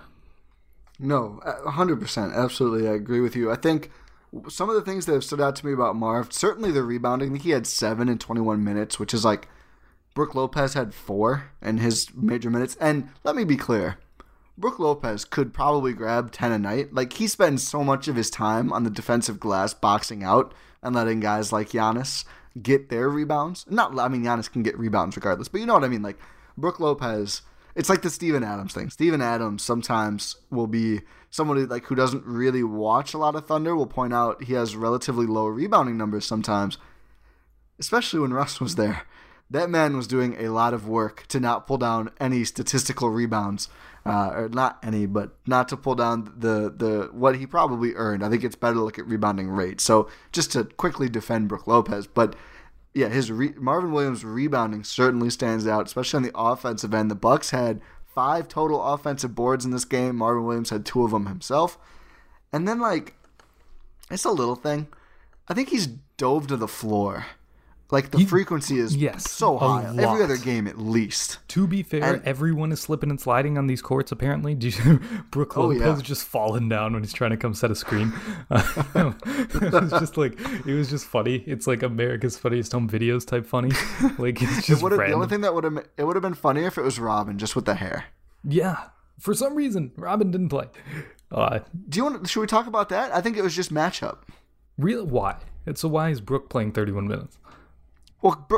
No, one hundred percent. Absolutely. I agree with you. I think some of the things that have stood out to me about Marv, certainly the rebounding. I think he had seven in twenty-one minutes, which is like, Brook Lopez had four in his major minutes. And let me be clear, Brook Lopez could probably grab ten a night. Like, he spends so much of his time on the defensive glass boxing out and letting guys like Giannis get their rebounds. Not, I mean, Giannis can get rebounds regardless, but you know what I mean? Like, Brook Lopez, it's like the Steven Adams thing. Steven Adams sometimes will be somebody like who doesn't really watch a lot of Thunder, will point out he has relatively low rebounding numbers sometimes, especially when Russ was there. That man was doing a lot of work to not pull down any statistical rebounds, uh, or not any, but not to pull down the the what he probably earned. I think it's better to look at rebounding rate. So just to quickly defend Brook Lopez, but yeah, his re- Marvin Williams' rebounding certainly stands out, especially on the offensive end. The Bucks had five total offensive boards in this game. Marvin Williams had two of them himself, and then like it's a little thing. I think he's dove to the floor. Like, the he, frequency is yes, so high. Every other game, at least. To be fair, and, everyone is slipping and sliding on these courts, apparently. Do you, Brook Lopez oh, yeah. just falling down when he's trying to come set a screen. Uh, it was just like, it was just funny. It's like America's Funniest Home Videos type funny. Like, it's just it random. The only thing that would have it would have been funnier if it was Robin, just with the hair. Yeah. For some reason, Robin didn't play. Uh, Do you want? Should we talk about that? I think it was just matchup. Really? Why? And so why is Brook playing thirty-one minutes? Well,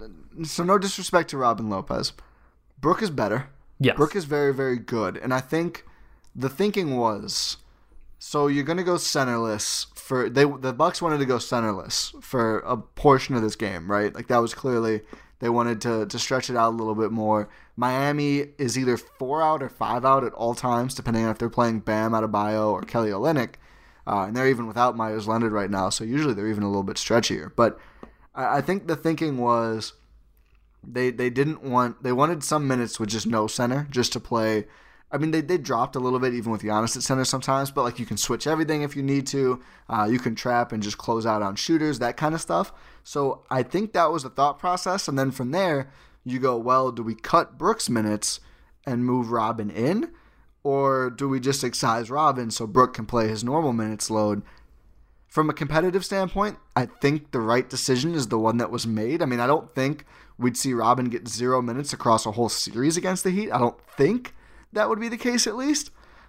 so no disrespect to Robin Lopez. Brook is better. Yes. Brook is very, very good. And I think the thinking was, so you're going to go centerless for, they the Bucks wanted to go centerless for a portion of this game, right? Like that was clearly, they wanted to, to stretch it out a little bit more. Miami is either four out or five out at all times, depending on if they're playing Bam Adebayo or Kelly Olynyk. Uh, and they're even without Myers Leonard right now, so usually they're even a little bit stretchier. But I think the thinking was they they didn't want, they wanted some minutes with just no center, just to play. I mean, they, they dropped a little bit even with Giannis at center sometimes, but like you can switch everything if you need to. Uh, you can trap and just close out on shooters, that kind of stuff. So I think that was the thought process. And then from there, you go, well, do we cut Brook's minutes and move Robin in? Or do we just excise Robin so Brook can play his normal minutes load? From a competitive standpoint, I think the right decision is the one that was made. I mean, I don't think we'd see Robin get zero minutes across a whole series against the Heat. I don't think that would be the case, at least.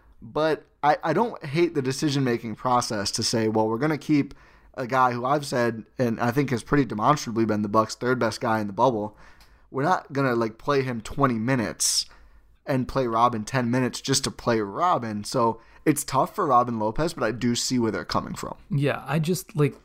But I, I don't hate the decision-making process to say, well, we're going to keep a guy who I've said, and I think has pretty demonstrably been the Bucks' third best guy in the bubble. We're not going to like play him twenty minutes and play Robin ten minutes just to play Robin. So it's tough for Robin Lopez, but I do see where they're coming from. Yeah, I just, like,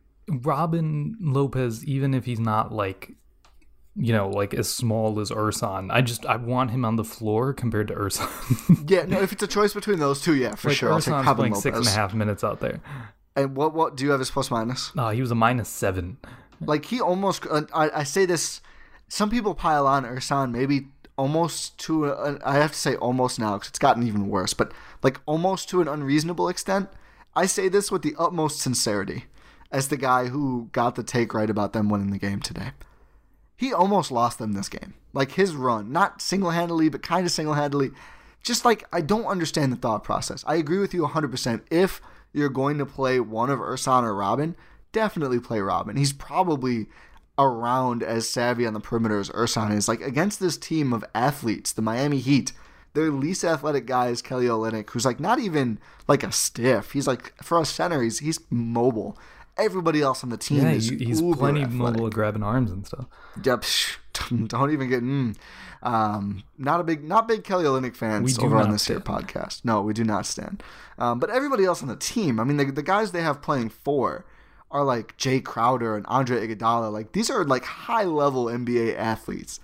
Robin Lopez, even if he's not, like, you know, like, as small as Ersan, I just, I want him on the floor compared to Ersan. Yeah, no, if it's a choice between those two, yeah, for like, sure. Ersan's I'll take playing Lopez. six and a half minutes out there. And what, what, do you have his plus minus? No, uh, he was a minus seven. Like, he almost, uh, I, I say this, some people pile on Ersan maybe almost to, a, I have to say almost now because it's gotten even worse, but like almost to an unreasonable extent. I say this with the utmost sincerity as the guy who got the take right about them winning the game today. He almost lost them this game. Like his run, not single-handedly, but kind of single-handedly. Just like, I don't understand the thought process. I agree with you one hundred percent. If you're going to play one of Ersan or Robin, definitely play Robin. He's probably around as savvy on the perimeter as Ersan is. Like, against this team of athletes, the Miami Heat, their least athletic guy is Kelly Olynyk, who's like not even like a stiff. He's like, for a center, he's he's mobile. Everybody else on the team yeah, is he's uber plenty athletic. mobile at grabbing arms and stuff. Yep. Don't even get. Mm. Um, not a big, not big Kelly Olynyk fans over on this stand. Here podcast. No, we do not stand. Um, but everybody else on the team, I mean, the, the guys they have playing for are like Jay Crowder and Andre Iguodala. Like, these are like high level N B A athletes.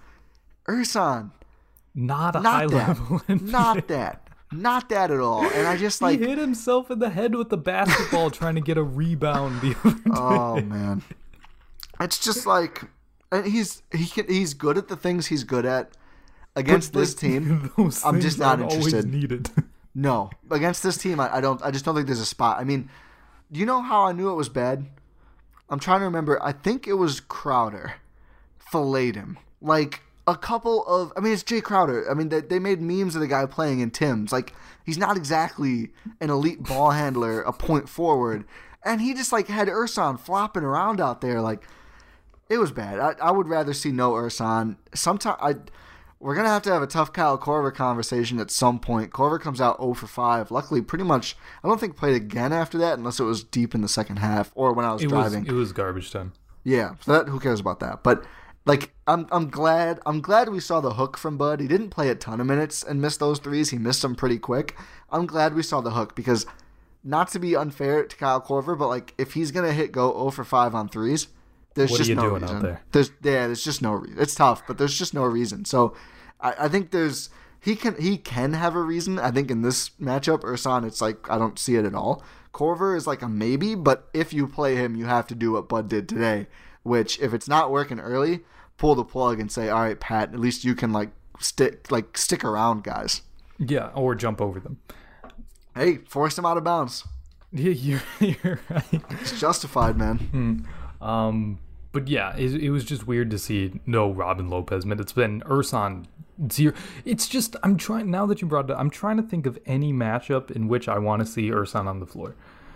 Ersan, not a not high that, level, N B A. not that, not that at all. And I just like he hit himself in the head with the basketball trying to get a rebound the other day. Oh man, it's just like, and he's he can, he's good at the things he's good at. Against but this like, team, I'm just not interested. Needed. No, against this team, I, I don't. I just don't think there's a spot. I mean, do you know how I knew it was bad? I'm trying to remember. I think it was Crowder filleted him. Like a couple of. I mean, it's Jay Crowder. I mean, they they made memes of the guy playing in Tim's. Like, he's not exactly an elite ball handler, a point forward, and he just like had Ersan flopping around out there. Like, it was bad. I, I would rather see no Ersan. Sometimes I. We're going to have to have a tough Kyle Korver conversation at some point. Korver comes out zero for five. Luckily, pretty much, I don't think played again after that unless it was deep in the second half or when I was it driving. Was, it was garbage time. Yeah, so that, who cares about that? But, like, I'm I'm glad I'm glad we saw the hook from Bud. He didn't play a ton of minutes and miss those threes. He missed them pretty quick. I'm glad we saw the hook because, not to be unfair to Kyle Korver, but, like, if he's going to hit go zero for five on threes, there's what just are you no doing reason. Out there? There's yeah, there's just no reason. It's tough, but there's just no reason. So I, I think there's he can he can have a reason. I think in this matchup, Ersan, it's like I don't see it at all. Korver is like a maybe, but if you play him, you have to do what Bud did today, which if it's not working early, pull the plug and say, all right, Pat, at least you can like stick like stick around, guys. Yeah, or jump over them. Hey, force him out of bounds. Yeah, you're, you're right. It's justified, man. Hmm. Um, but yeah, it, it was just weird to see no Robin Lopez minutes. Then Ersan zero. It's just I'm trying now that you brought it up. I'm trying to think of any matchup in which I want to see Ersan on the floor.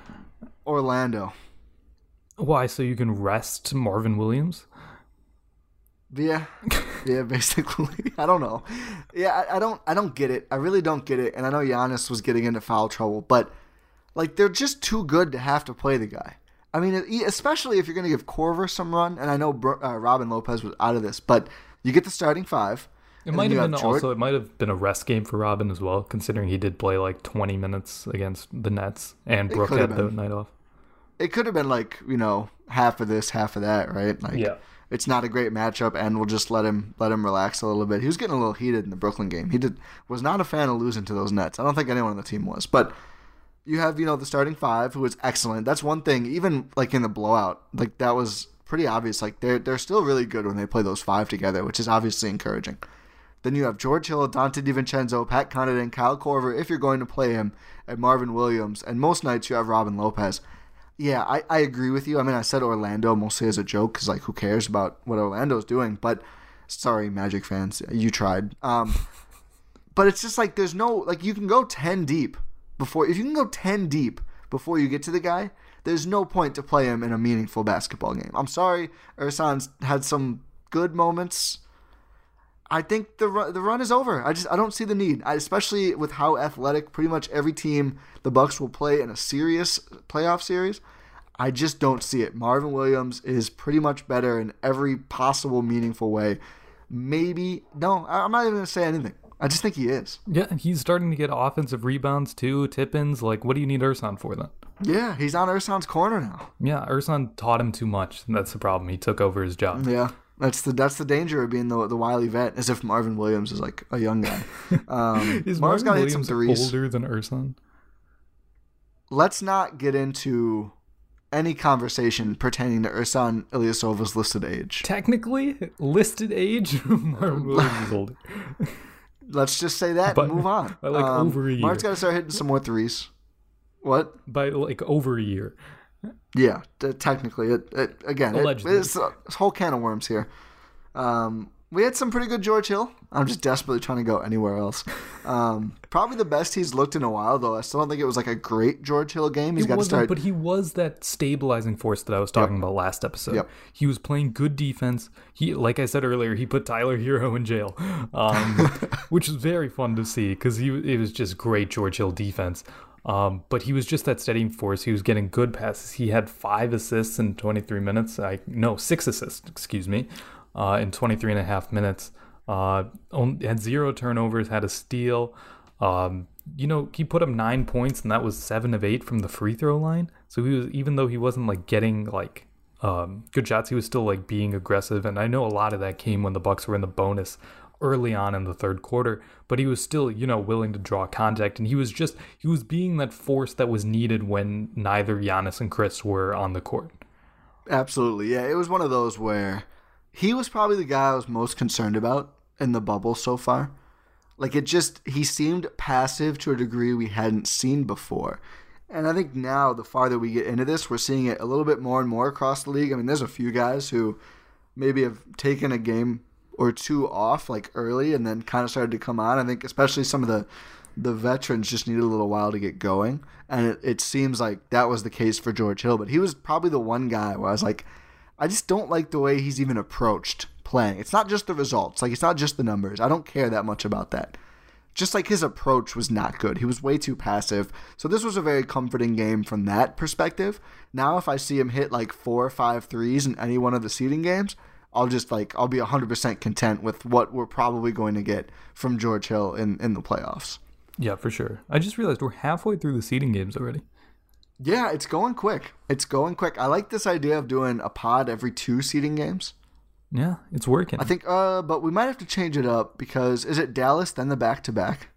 Orlando. Why? So you can rest Marvin Williams? Yeah, yeah. Basically, I don't know. Yeah, I, I don't. I don't get it. I really don't get it. And I know Giannis was getting into foul trouble, but like they're just too good to have to play the guy. I mean, especially if you're going to give Korver some run, and I know uh, Robin Lopez was out of this, but you get the starting five. It might have been also. It might have been a rest game for Robin as well, considering he did play like twenty minutes against the Nets, and Brooke had the night off. It could have been like you know half of this, half of that, right? Like, yeah. It's not a great matchup, and we'll just let him let him relax a little bit. He was getting a little heated in the Brooklyn game. He did was not a fan of losing to those Nets. I don't think anyone on the team was, but. You have, you know, the starting five, who is excellent. That's one thing. Even, like, in the blowout, like, that was pretty obvious. Like, they're, they're still really good when they play those five together, which is obviously encouraging. Then you have George Hill, Dante DiVincenzo, Pat Connaughton, Kyle Korver, if you're going to play him, and Marvin Williams. And most nights you have Robin Lopez. Yeah, I, I agree with you. I mean, I said Orlando mostly as a joke because, like, who cares about what Orlando's doing? But, sorry, Magic fans. You tried. Um, but it's just, like, there's no, like, you can go ten deep. Before, if you can go ten deep before you get to the guy, there's no point to play him in a meaningful basketball game. I'm sorry, Ersan's had some good moments. I think the run, the run is over. I just I don't see the need, I, especially with how athletic pretty much every team the Bucks will play in a serious playoff series. I just don't see it. Marvin Williams is pretty much better in every possible meaningful way. Maybe no, I'm not even gonna say anything. I just think he is. Yeah, he's starting to get offensive rebounds too, tip-ins. Like, what do you need Ersan for then? Yeah, he's on Ersan's corner now. Yeah, Ersan taught him too much. That's the problem. He took over his job. Yeah, that's the that's the danger of being the the wily vet, as if Marvin Williams is like a young guy. Um, is Marvin's Marvin Williams older than Ersan? Let's not get into any conversation pertaining to Ersan Ilyasova's listed age. Technically, listed age, Marvin Williams is older. Let's just say that but, and move on. By like um, over a year. Mark's got to start hitting some more threes. What? By like over a year. Yeah, t- technically. It, it, again, it, it's a whole can of worms here. Um, We had some pretty good George Hill. I'm just desperately trying to go anywhere else. Um, probably the best he's looked in a while, though. I still don't think it was like a great George Hill game. He's it got to wasn't, start. but he was that stabilizing force that I was talking Yep. about last episode. Yep. He was playing good defense. He, like I said earlier, he put Tyler Hero in jail, um, which was very fun to see because he it was just great George Hill defense. Um, but he was just that steadying force. He was getting good passes. He had five assists in twenty-three minutes. I no six assists, excuse me, uh, in twenty-three and a half minutes. Uh, only, had zero turnovers, had a steal. Um, you know, he put up nine points, and that was seven of eight from the free throw line. So he was, even though he wasn't like getting like um, good shots, he was still like being aggressive. And I know a lot of that came when the Bucks were in the bonus early on in the third quarter. But he was still, you know, willing to draw contact, and he was just he was being that force that was needed when neither Giannis and Chris were on the court. Absolutely, yeah. It was one of those where he was probably the guy I was most concerned about in the bubble so far. Like, it just, he seemed passive to a degree we hadn't seen before. And I think now, the farther we get into this, we're seeing it a little bit more and more across the league. I mean, there's a few guys who maybe have taken a game or two off, like, early and then kind of started to come on. I think especially some of the, the veterans just needed a little while to get going. And it, it seems like that was the case for George Hill. But he was probably the one guy where I was like, I just don't like the way he's even approached playing. It's not just the results. Like, it's not just the numbers. I don't care that much about that. Just like his approach was not good. He was way too passive. So this was a very comforting game from that perspective. Now if I see him hit like four or five threes in any one of the seeding games, I'll just like, I'll be one hundred percent content with what we're probably going to get from George Hill in, in the playoffs. Yeah, for sure. I just realized we're halfway through the seeding games already. Yeah, it's going quick. It's going quick. I like this idea of doing a pod every two seeding games. Yeah, it's working. I think, uh, but we might have to change it up because is it Dallas then the back-to-back?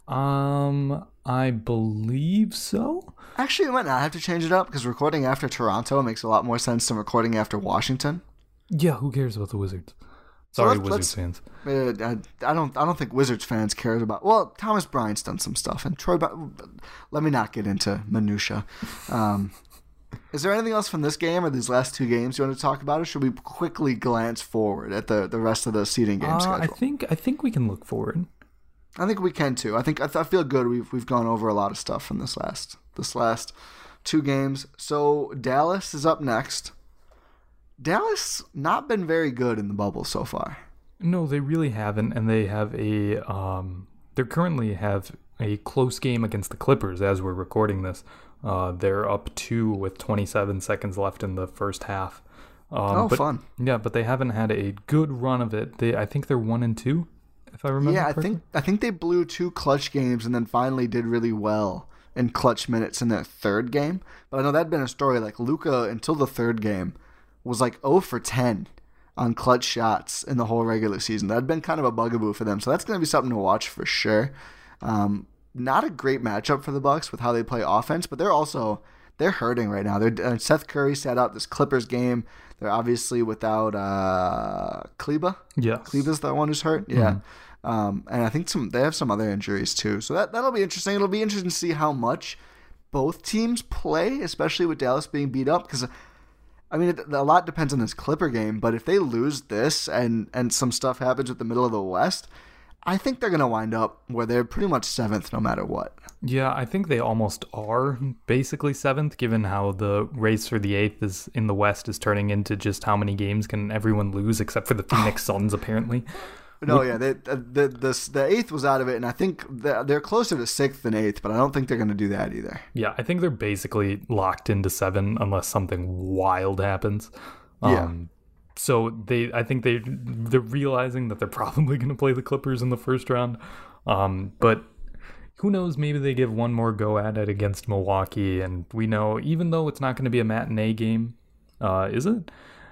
Um, I believe so. Actually, we might not have to change it up because recording after Toronto makes a lot more sense than recording after Washington. Yeah, who cares about the Wizards? Sorry, so let's, Wizards fans. Uh, I, I don't. I don't think Wizards fans cares about. Well, Thomas Bryant's done some stuff, and Troy. Let me not get into minutia. Um, is there anything else from this game or these last two games you want to talk about, or should we quickly glance forward at the, the rest of the seeding game Uh, schedule? I think I think we can look forward. I think we can too. I think I, th- I feel good. We've we've gone over a lot of stuff from this last this last two games. So Dallas is up next. Dallas not been very good in the bubble so far. No, they really haven't, and they have a um. They currently have a close game against the Clippers as we're recording this. Uh, they're up two with twenty-seven seconds left in the first half. Um, oh, but, fun! Yeah, but they haven't had a good run of it. They, I think they're one and two, if I remember. Yeah, I correctly. think I think they blew two clutch games and then finally did really well in clutch minutes in their third game. But I know that'd been a story. Like Luka until the third game was like zero for ten on clutch shots in the whole regular season. That'd been kind of a bugaboo for them. So that's going to be something to watch for sure. Um, not a great matchup for the Bucks with how they play offense, but they're also they're hurting right now. They're uh, Seth Curry sat out this Clippers game. They're obviously without uh, Kleba. Yeah, Kleba's the one who's hurt. Yeah. Mm-hmm. Um, and I think some they have some other injuries too. So that that'll be interesting. It'll be interesting to see how much both teams play, especially with Dallas being beat up because. I mean, it, a lot depends on this Clipper game, but if they lose this and, and some stuff happens with the middle of the West, I think they're going to wind up where they're pretty much seventh no matter what. Yeah, I think they almost are basically seventh, given how the race for the eighth is in the West is turning into just how many games can everyone lose except for the Phoenix Suns, apparently. No, yeah, they, the, the the the eighth was out of it, and I think they're closer to sixth than eighth, but I don't think they're going to do that either. Yeah, I think they're basically locked into seven unless something wild happens. Yeah. Um, so they, I think they they're realizing that they're probably going to play the Clippers in the first round. Um, but who knows? Maybe they give one more go at it against Milwaukee, and we know even though it's not going to be a matinee game, uh, is it?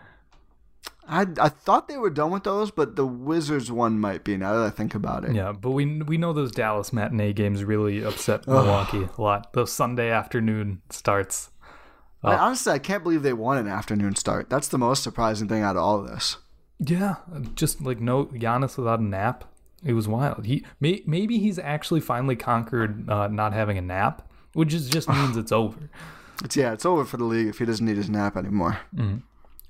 I I thought they were done with those, but the Wizards one might be now that I think about it. Yeah, but we we know those Dallas matinee games really upset Milwaukee a lot. Those Sunday afternoon starts. Uh, I, honestly, I can't believe they won an afternoon start. That's the most surprising thing out of all of this. Yeah, just like no Giannis without a nap. It was wild. He may, maybe he's actually finally conquered uh, not having a nap, which is just means it's over. It's yeah, it's over for the league if he doesn't need his nap anymore. Mm-hmm.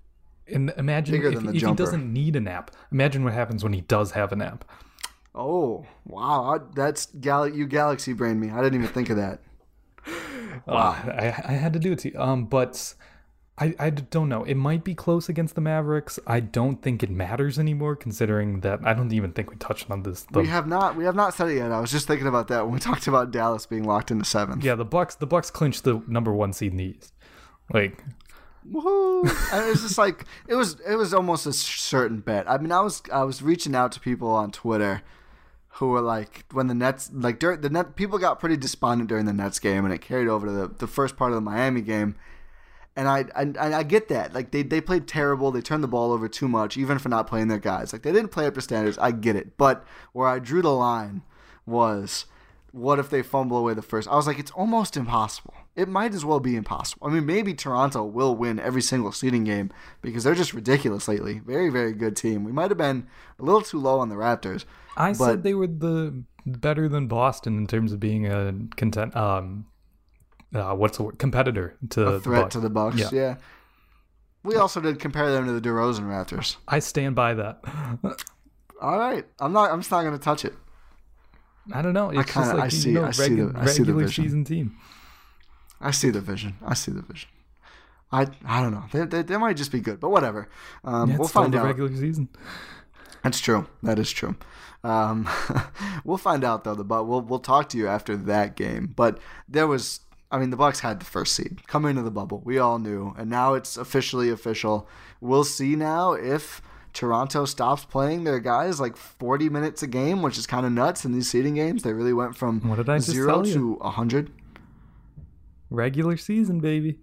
And imagine Bigger if, than the if he jumper. doesn't need a nap. Imagine what happens when he does have a nap. Oh, wow. I, that's gal- you galaxy brained me. I didn't even think of that. Wow. Uh, I, I had to do it to you. Um, but I, I don't know. It might be close against the Mavericks. I don't think it matters anymore, considering that I don't even think we touched on this. The, we have not we have not said it yet. I was just thinking about that when we talked about Dallas being locked into seventh. Yeah, the Bucks the Bucks clinched the number one seed in the East. Like, woohoo! And it was just like it was it was almost a certain bet. I mean, I was I was reaching out to people on Twitter who were like, when the Nets, like during the net, people got pretty despondent during the Nets game, and it carried over to the, the first part of the Miami game. And I, I I get that. Like, they, they played terrible. They turned the ball over too much, even for not playing their guys. Like, they didn't play up to standards. I get it. But where I drew the line was, what if they fumble away the first? I was like, it's almost impossible. It might as well be impossible. I mean, maybe Toronto will win every single seeding game because they're just ridiculous lately. Very, very good team. We might have been a little too low on the Raptors. I but, said they were the better than Boston in terms of being a content. Um, uh, what's the word? Competitor to a threat the Bucks. to the Bucks. Yeah. yeah. We also did compare them to the DeRozan Raptors. I stand by that. All right, I'm not. I'm just not going to touch it. I don't know. It's I kinda, just like I see, you know, I see regu- the, I see the regular vision. season team. I see the vision. I see the vision. I I don't know. They, they, they might just be good, but whatever. Um, Yeah, it's we'll still find the out. regular season. That's true. That is true. Um, we'll find out though. The but we'll we'll talk to you after that game. But there was, I mean, the Bucks had the first seed coming into the bubble. We all knew, and now it's officially official. We'll see now if Toronto stops playing their guys like forty minutes a game, which is kind of nuts in these seeding games. They really went from What did I just zero tell you? to a hundred. Regular season, baby.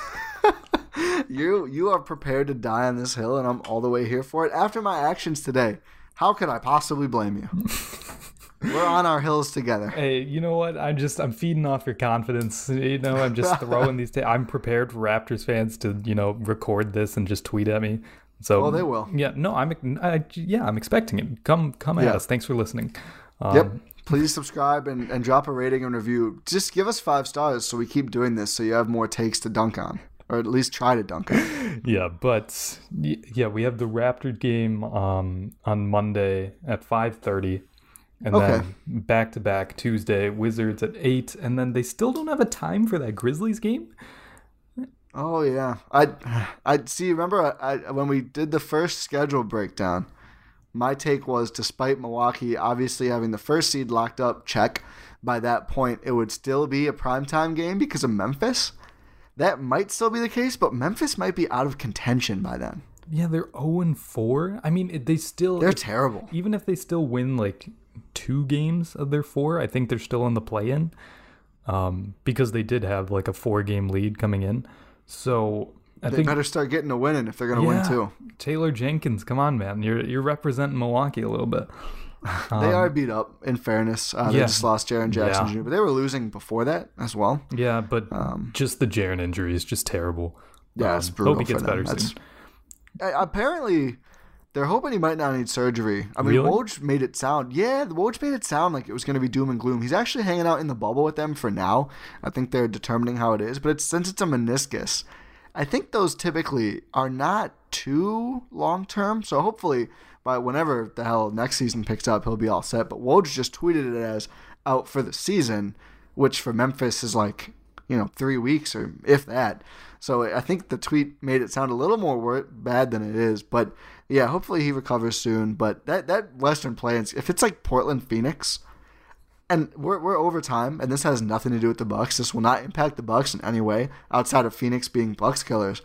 You you are prepared to die on this hill, and I'm all the way here for it. After my actions today, how could I possibly blame you? We're on our hills together. Hey, you know what? I'm just I'm feeding off your confidence. You know, I'm just throwing these. Ta- I'm prepared for Raptors fans to you know record this and just tweet at me. So, oh, they will. Yeah, no, I'm I, yeah, I'm expecting it. Come come at Yeah. us. Thanks for listening. Um, Yep. Please subscribe and, and drop a rating and review. Just give us five stars so we keep doing this so you have more takes to dunk on. Or at least try to dunk on. Yeah, but y- yeah, we have the Raptor game um, on Monday at five thirty. And Okay. then back to back Tuesday, Wizards at eight. And then they still don't have a time for that Grizzlies game. Oh, yeah. I I see. Remember I, I, when we did the first schedule breakdown, my take was, despite Milwaukee obviously having the first seed locked up, check, by that point it would still be a primetime game because of Memphis. That might still be the case, but Memphis might be out of contention by then. Yeah, they're oh and four. I mean, it- they still... They're if- terrible. Even if they still win, like, two games of their four, I think they're still in the play-in. Um, because they did have, like, a four-game lead coming in. So, I They think... better start getting a winning if they're going to yeah, win too. Taylor Jenkins, come on, man. You're you're representing Milwaukee a little bit. They are beat up, in fairness. Uh, They yeah. just lost Jaren Jackson Yeah. Junior But they were losing before that as well. Yeah, but Um, just the Jaren injury is just terrible. Yeah, Um, it's brutal Hope he gets for them. better That's- soon. Uh, apparently, they're hoping he might not need surgery. I mean, Really? Woj made it sound, yeah, Woj made it sound like it was going to be doom and gloom. He's actually hanging out in the bubble with them for now. I think they're determining how it is, but it's since it's a meniscus, I think those typically are not too long term. So hopefully, by whenever the hell next season picks up, he'll be all set. But Woj just tweeted it as out for the season, which for Memphis is like, you know, three weeks or if that. So I think the tweet made it sound a little more wor- bad than it is. But yeah, hopefully he recovers soon. But that, that Western play-ins, if it's like Portland, Phoenix, and we're we're over time, and this has nothing to do with the Bucks. This will not impact the Bucks in any way outside of Phoenix being Bucks killers.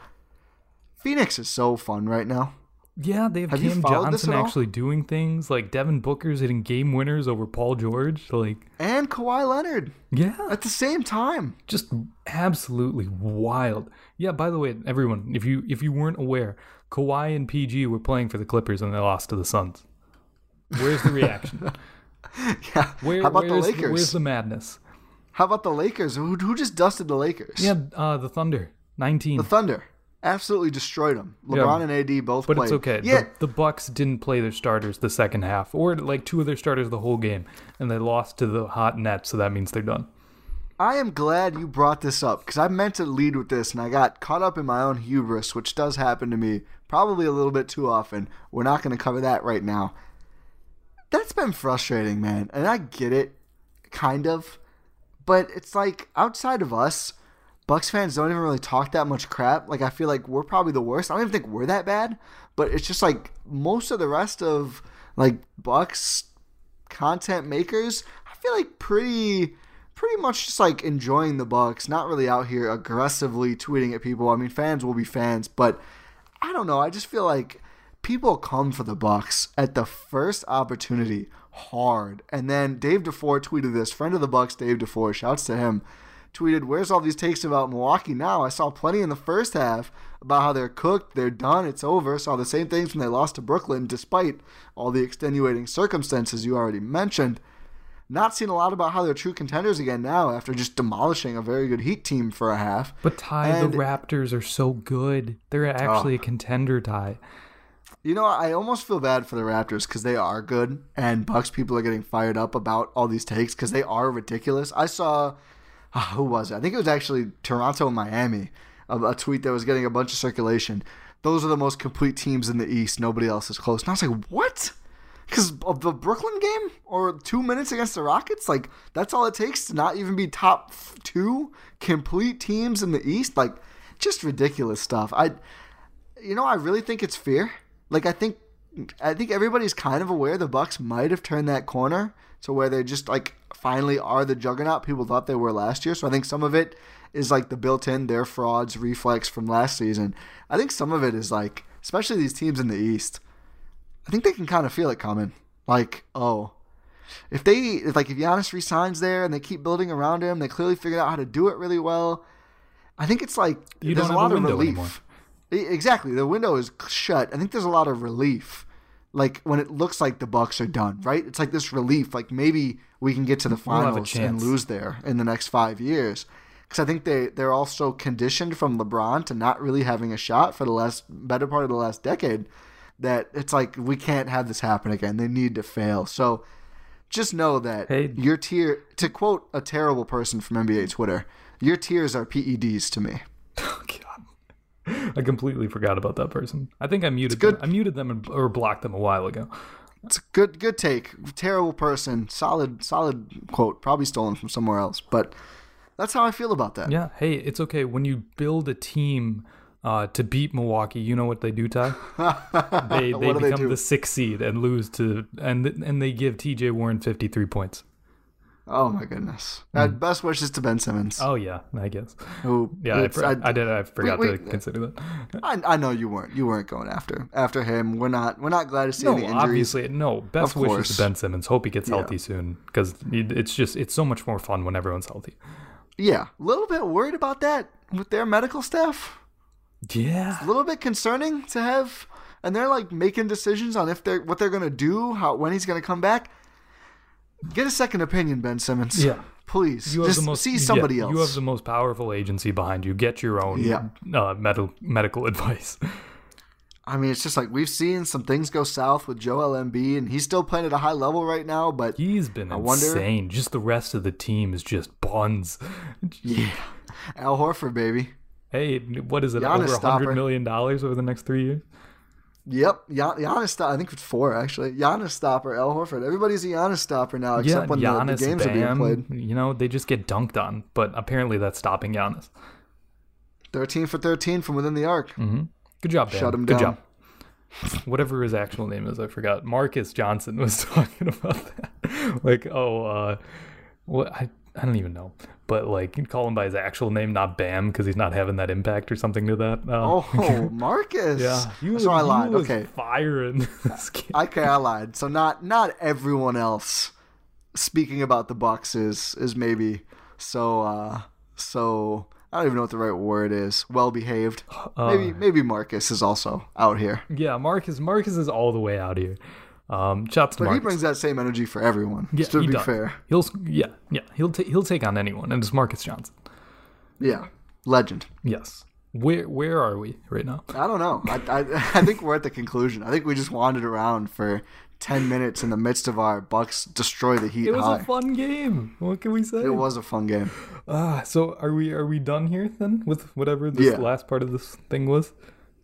Phoenix is so fun right now. Yeah, they have, Have you Cam followed this Johnson at all? actually doing things like Devin Booker's hitting game winners over Paul George. Like, And Kawhi Leonard yeah, at the same time. just absolutely wild. Yeah, by the way, everyone, if you if you weren't aware, Kawhi and P G were playing for the Clippers and they lost to the Suns. Where's the reaction? Yeah. Where, How about the where's Lakers? Where's the madness? How about the Lakers? Who, who just dusted the Lakers? Yeah, uh, the Thunder, nineteen. The Thunder absolutely destroyed them. LeBron Yeah. and A D both But played. it's okay. Yeah. The, the Bucks didn't play their starters the second half, or like two of their starters the whole game, and they lost to the hot Nets, so that means they're done. I am glad you brought this up because I meant to lead with this and I got caught up in my own hubris, which does happen to me probably a little bit too often. We're not going to cover that right now. That's been frustrating, man. And I get it, kind of. But it's like, outside of us, Bucks fans don't even really talk that much crap. Like, I feel like we're probably the worst. I don't even think we're that bad. But it's just like, most of the rest of, like, Bucks content makers, I feel like pretty... pretty much just like enjoying the Bucks, not really out here aggressively tweeting at people. I mean, fans will be fans, but I don't know. I just feel like people come for the Bucks at the first opportunity hard. And then Dave DeFore tweeted this. Friend of the Bucks, Dave DeFore, shouts to him, tweeted, "Where's all these takes about Milwaukee now? I saw plenty in the first half about how they're cooked, they're done, it's over. Saw the same things when they lost to Brooklyn, despite all the extenuating circumstances you already mentioned. Not seen a lot about how they're true contenders again now after just demolishing a very good Heat team for a half." But Ty, and the Raptors are so good. They're actually oh. a contender, Ty. You know, I almost feel bad for the Raptors because they are good, and Bucks people are getting fired up about all these takes because they are ridiculous. I saw, oh, who was it? I think it was actually Toronto and Miami, a, a tweet that was getting a bunch of circulation. Those are the most complete teams in the East. Nobody else is close. And I was like, what? Because of the Brooklyn game or two minutes against the Rockets, like that's all it takes to not even be top two complete teams in the East. Like, just ridiculous stuff. I, you know, I really think it's fair. Like, I think, I think everybody's kind of aware the Bucks might have turned that corner to where they just like finally are the juggernaut people thought they were last year. So I think some of it is like the built-in their frauds reflex from last season. I think some of it is like, especially these teams in the East, I think they can kind of feel it coming. Like, oh, if they, if like if Giannis resigns there and they keep building around him, they clearly figured out how to do it really well. I think it's like you there's don't a lot have a of window relief. Anymore. Exactly, the window is shut. I think there's a lot of relief, like when it looks like the Bucks are done. Right? It's like this relief. Like maybe we can get to the finals we'll and lose there in the next five years. Because I think they they're also conditioned from LeBron to not really having a shot for the last better part of the last decade. That it's like, we can't have this happen again. They need to fail. So just know that hey. your tear, to quote a terrible person from N B A Twitter, your tears are P E Ds to me. Oh, God. I completely forgot about that person. I think I muted good. them. I muted them and, or blocked them a while ago. It's a good, good take. Terrible person. Solid, solid quote. Probably stolen from somewhere else. But that's how I feel about that. Yeah. Hey, it's okay. When you build a team Uh, to beat Milwaukee, you know what they do, Ty? They they become they the sixth seed and lose to, and and they give T J Warren fifty-three points. Oh my goodness! Mm. Uh, best wishes to Ben Simmons. Oh yeah, I guess. Who? Yeah, I, I, I did. I forgot wait, wait, to consider that. I, I know you weren't. You weren't going after after him. We're not. We're not glad to see no, any injuries. Obviously, no. Best of wishes course. to Ben Simmons. Hope he gets yeah. healthy soon because it's just it's so much more fun when everyone's healthy. Yeah, a little bit worried about that with their medical staff. Yeah, it's a little bit concerning to have, and they're like making decisions on if they're what they're gonna do, how when he's gonna come back. Get a second opinion, Ben Simmons. Yeah, please. You have Just the most, see somebody yeah, else. You have the most powerful agency behind you. Get your own yeah. uh, medical medical advice. I mean, it's just like we've seen some things go south with Joel Embiid, and he's still playing at a high level right now. But he's been I insane. Wonder... Just the rest of the team is just buns. Yeah, Al Horford, baby. Hey, what is it? Giannis over a hundred million dollars over the next three years? Yep, Gian- Giannis. Stop- I think it's four actually. Giannis stopper, Al Horford. Everybody's a Giannis stopper now, except yeah, when Giannis, the, the games Bam, are being played. You know, they just get dunked on, but apparently that's stopping Giannis. Thirteen for thirteen from within the arc. Mm-hmm. Good job, Bam. Shut him Good down. job. Whatever his actual name is, I forgot. Marcus Johnson was talking about that. Like, oh, uh, what? I I don't even know. But like, call him by his actual name, not Bam, because he's not having that impact or something to that. Uh, oh, Marcus. Yeah, you, so I lied. You was okay, firing. This kid. Okay, I lied. So not not everyone else speaking about the Bucks is is maybe so uh, so. I don't even know what the right word is. Well behaved. Uh, maybe maybe Marcus is also out here. Yeah, Marcus Marcus is all the way out here. Um, shots to but Marcus. He brings that same energy for everyone. Yeah, to he be does. fair, he'll yeah yeah he'll ta- he'll take on anyone, and it's Marcus Johnson. Yeah, legend. Yes. Where where are we right now? I don't know. I I, I think we're at the conclusion. I think we just wandered around for ten minutes in the midst of our Bucks destroy the Heat. It was high. a fun game. What can we say? It was a fun game. Ah, uh, so are we are we done here then with whatever this yeah. last part of this thing was?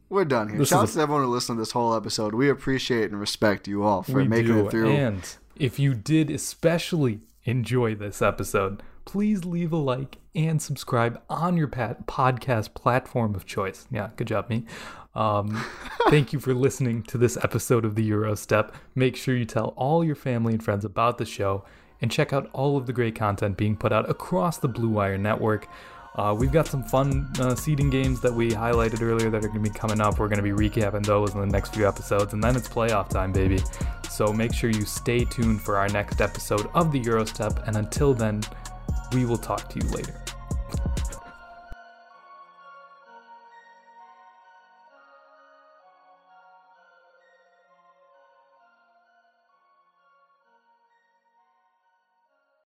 We're done here. This Shout out a... to everyone who listened to this whole episode. We appreciate and respect you all for we making do. it through. And if you did especially enjoy this episode, please leave a like and subscribe on your pat- podcast platform of choice. Yeah, good job, me. Um, thank you for listening to this episode of the Eurostep. Make sure you tell all your family and friends about the show, and check out all of the great content being put out across the Blue Wire Network. Uh, we've got some fun uh, seeding games that we highlighted earlier that are going to be coming up. We're going to be recapping those in the next few episodes, and then it's playoff time, baby. So make sure you stay tuned for our next episode of the Eurostep, and until then, we will talk to you later.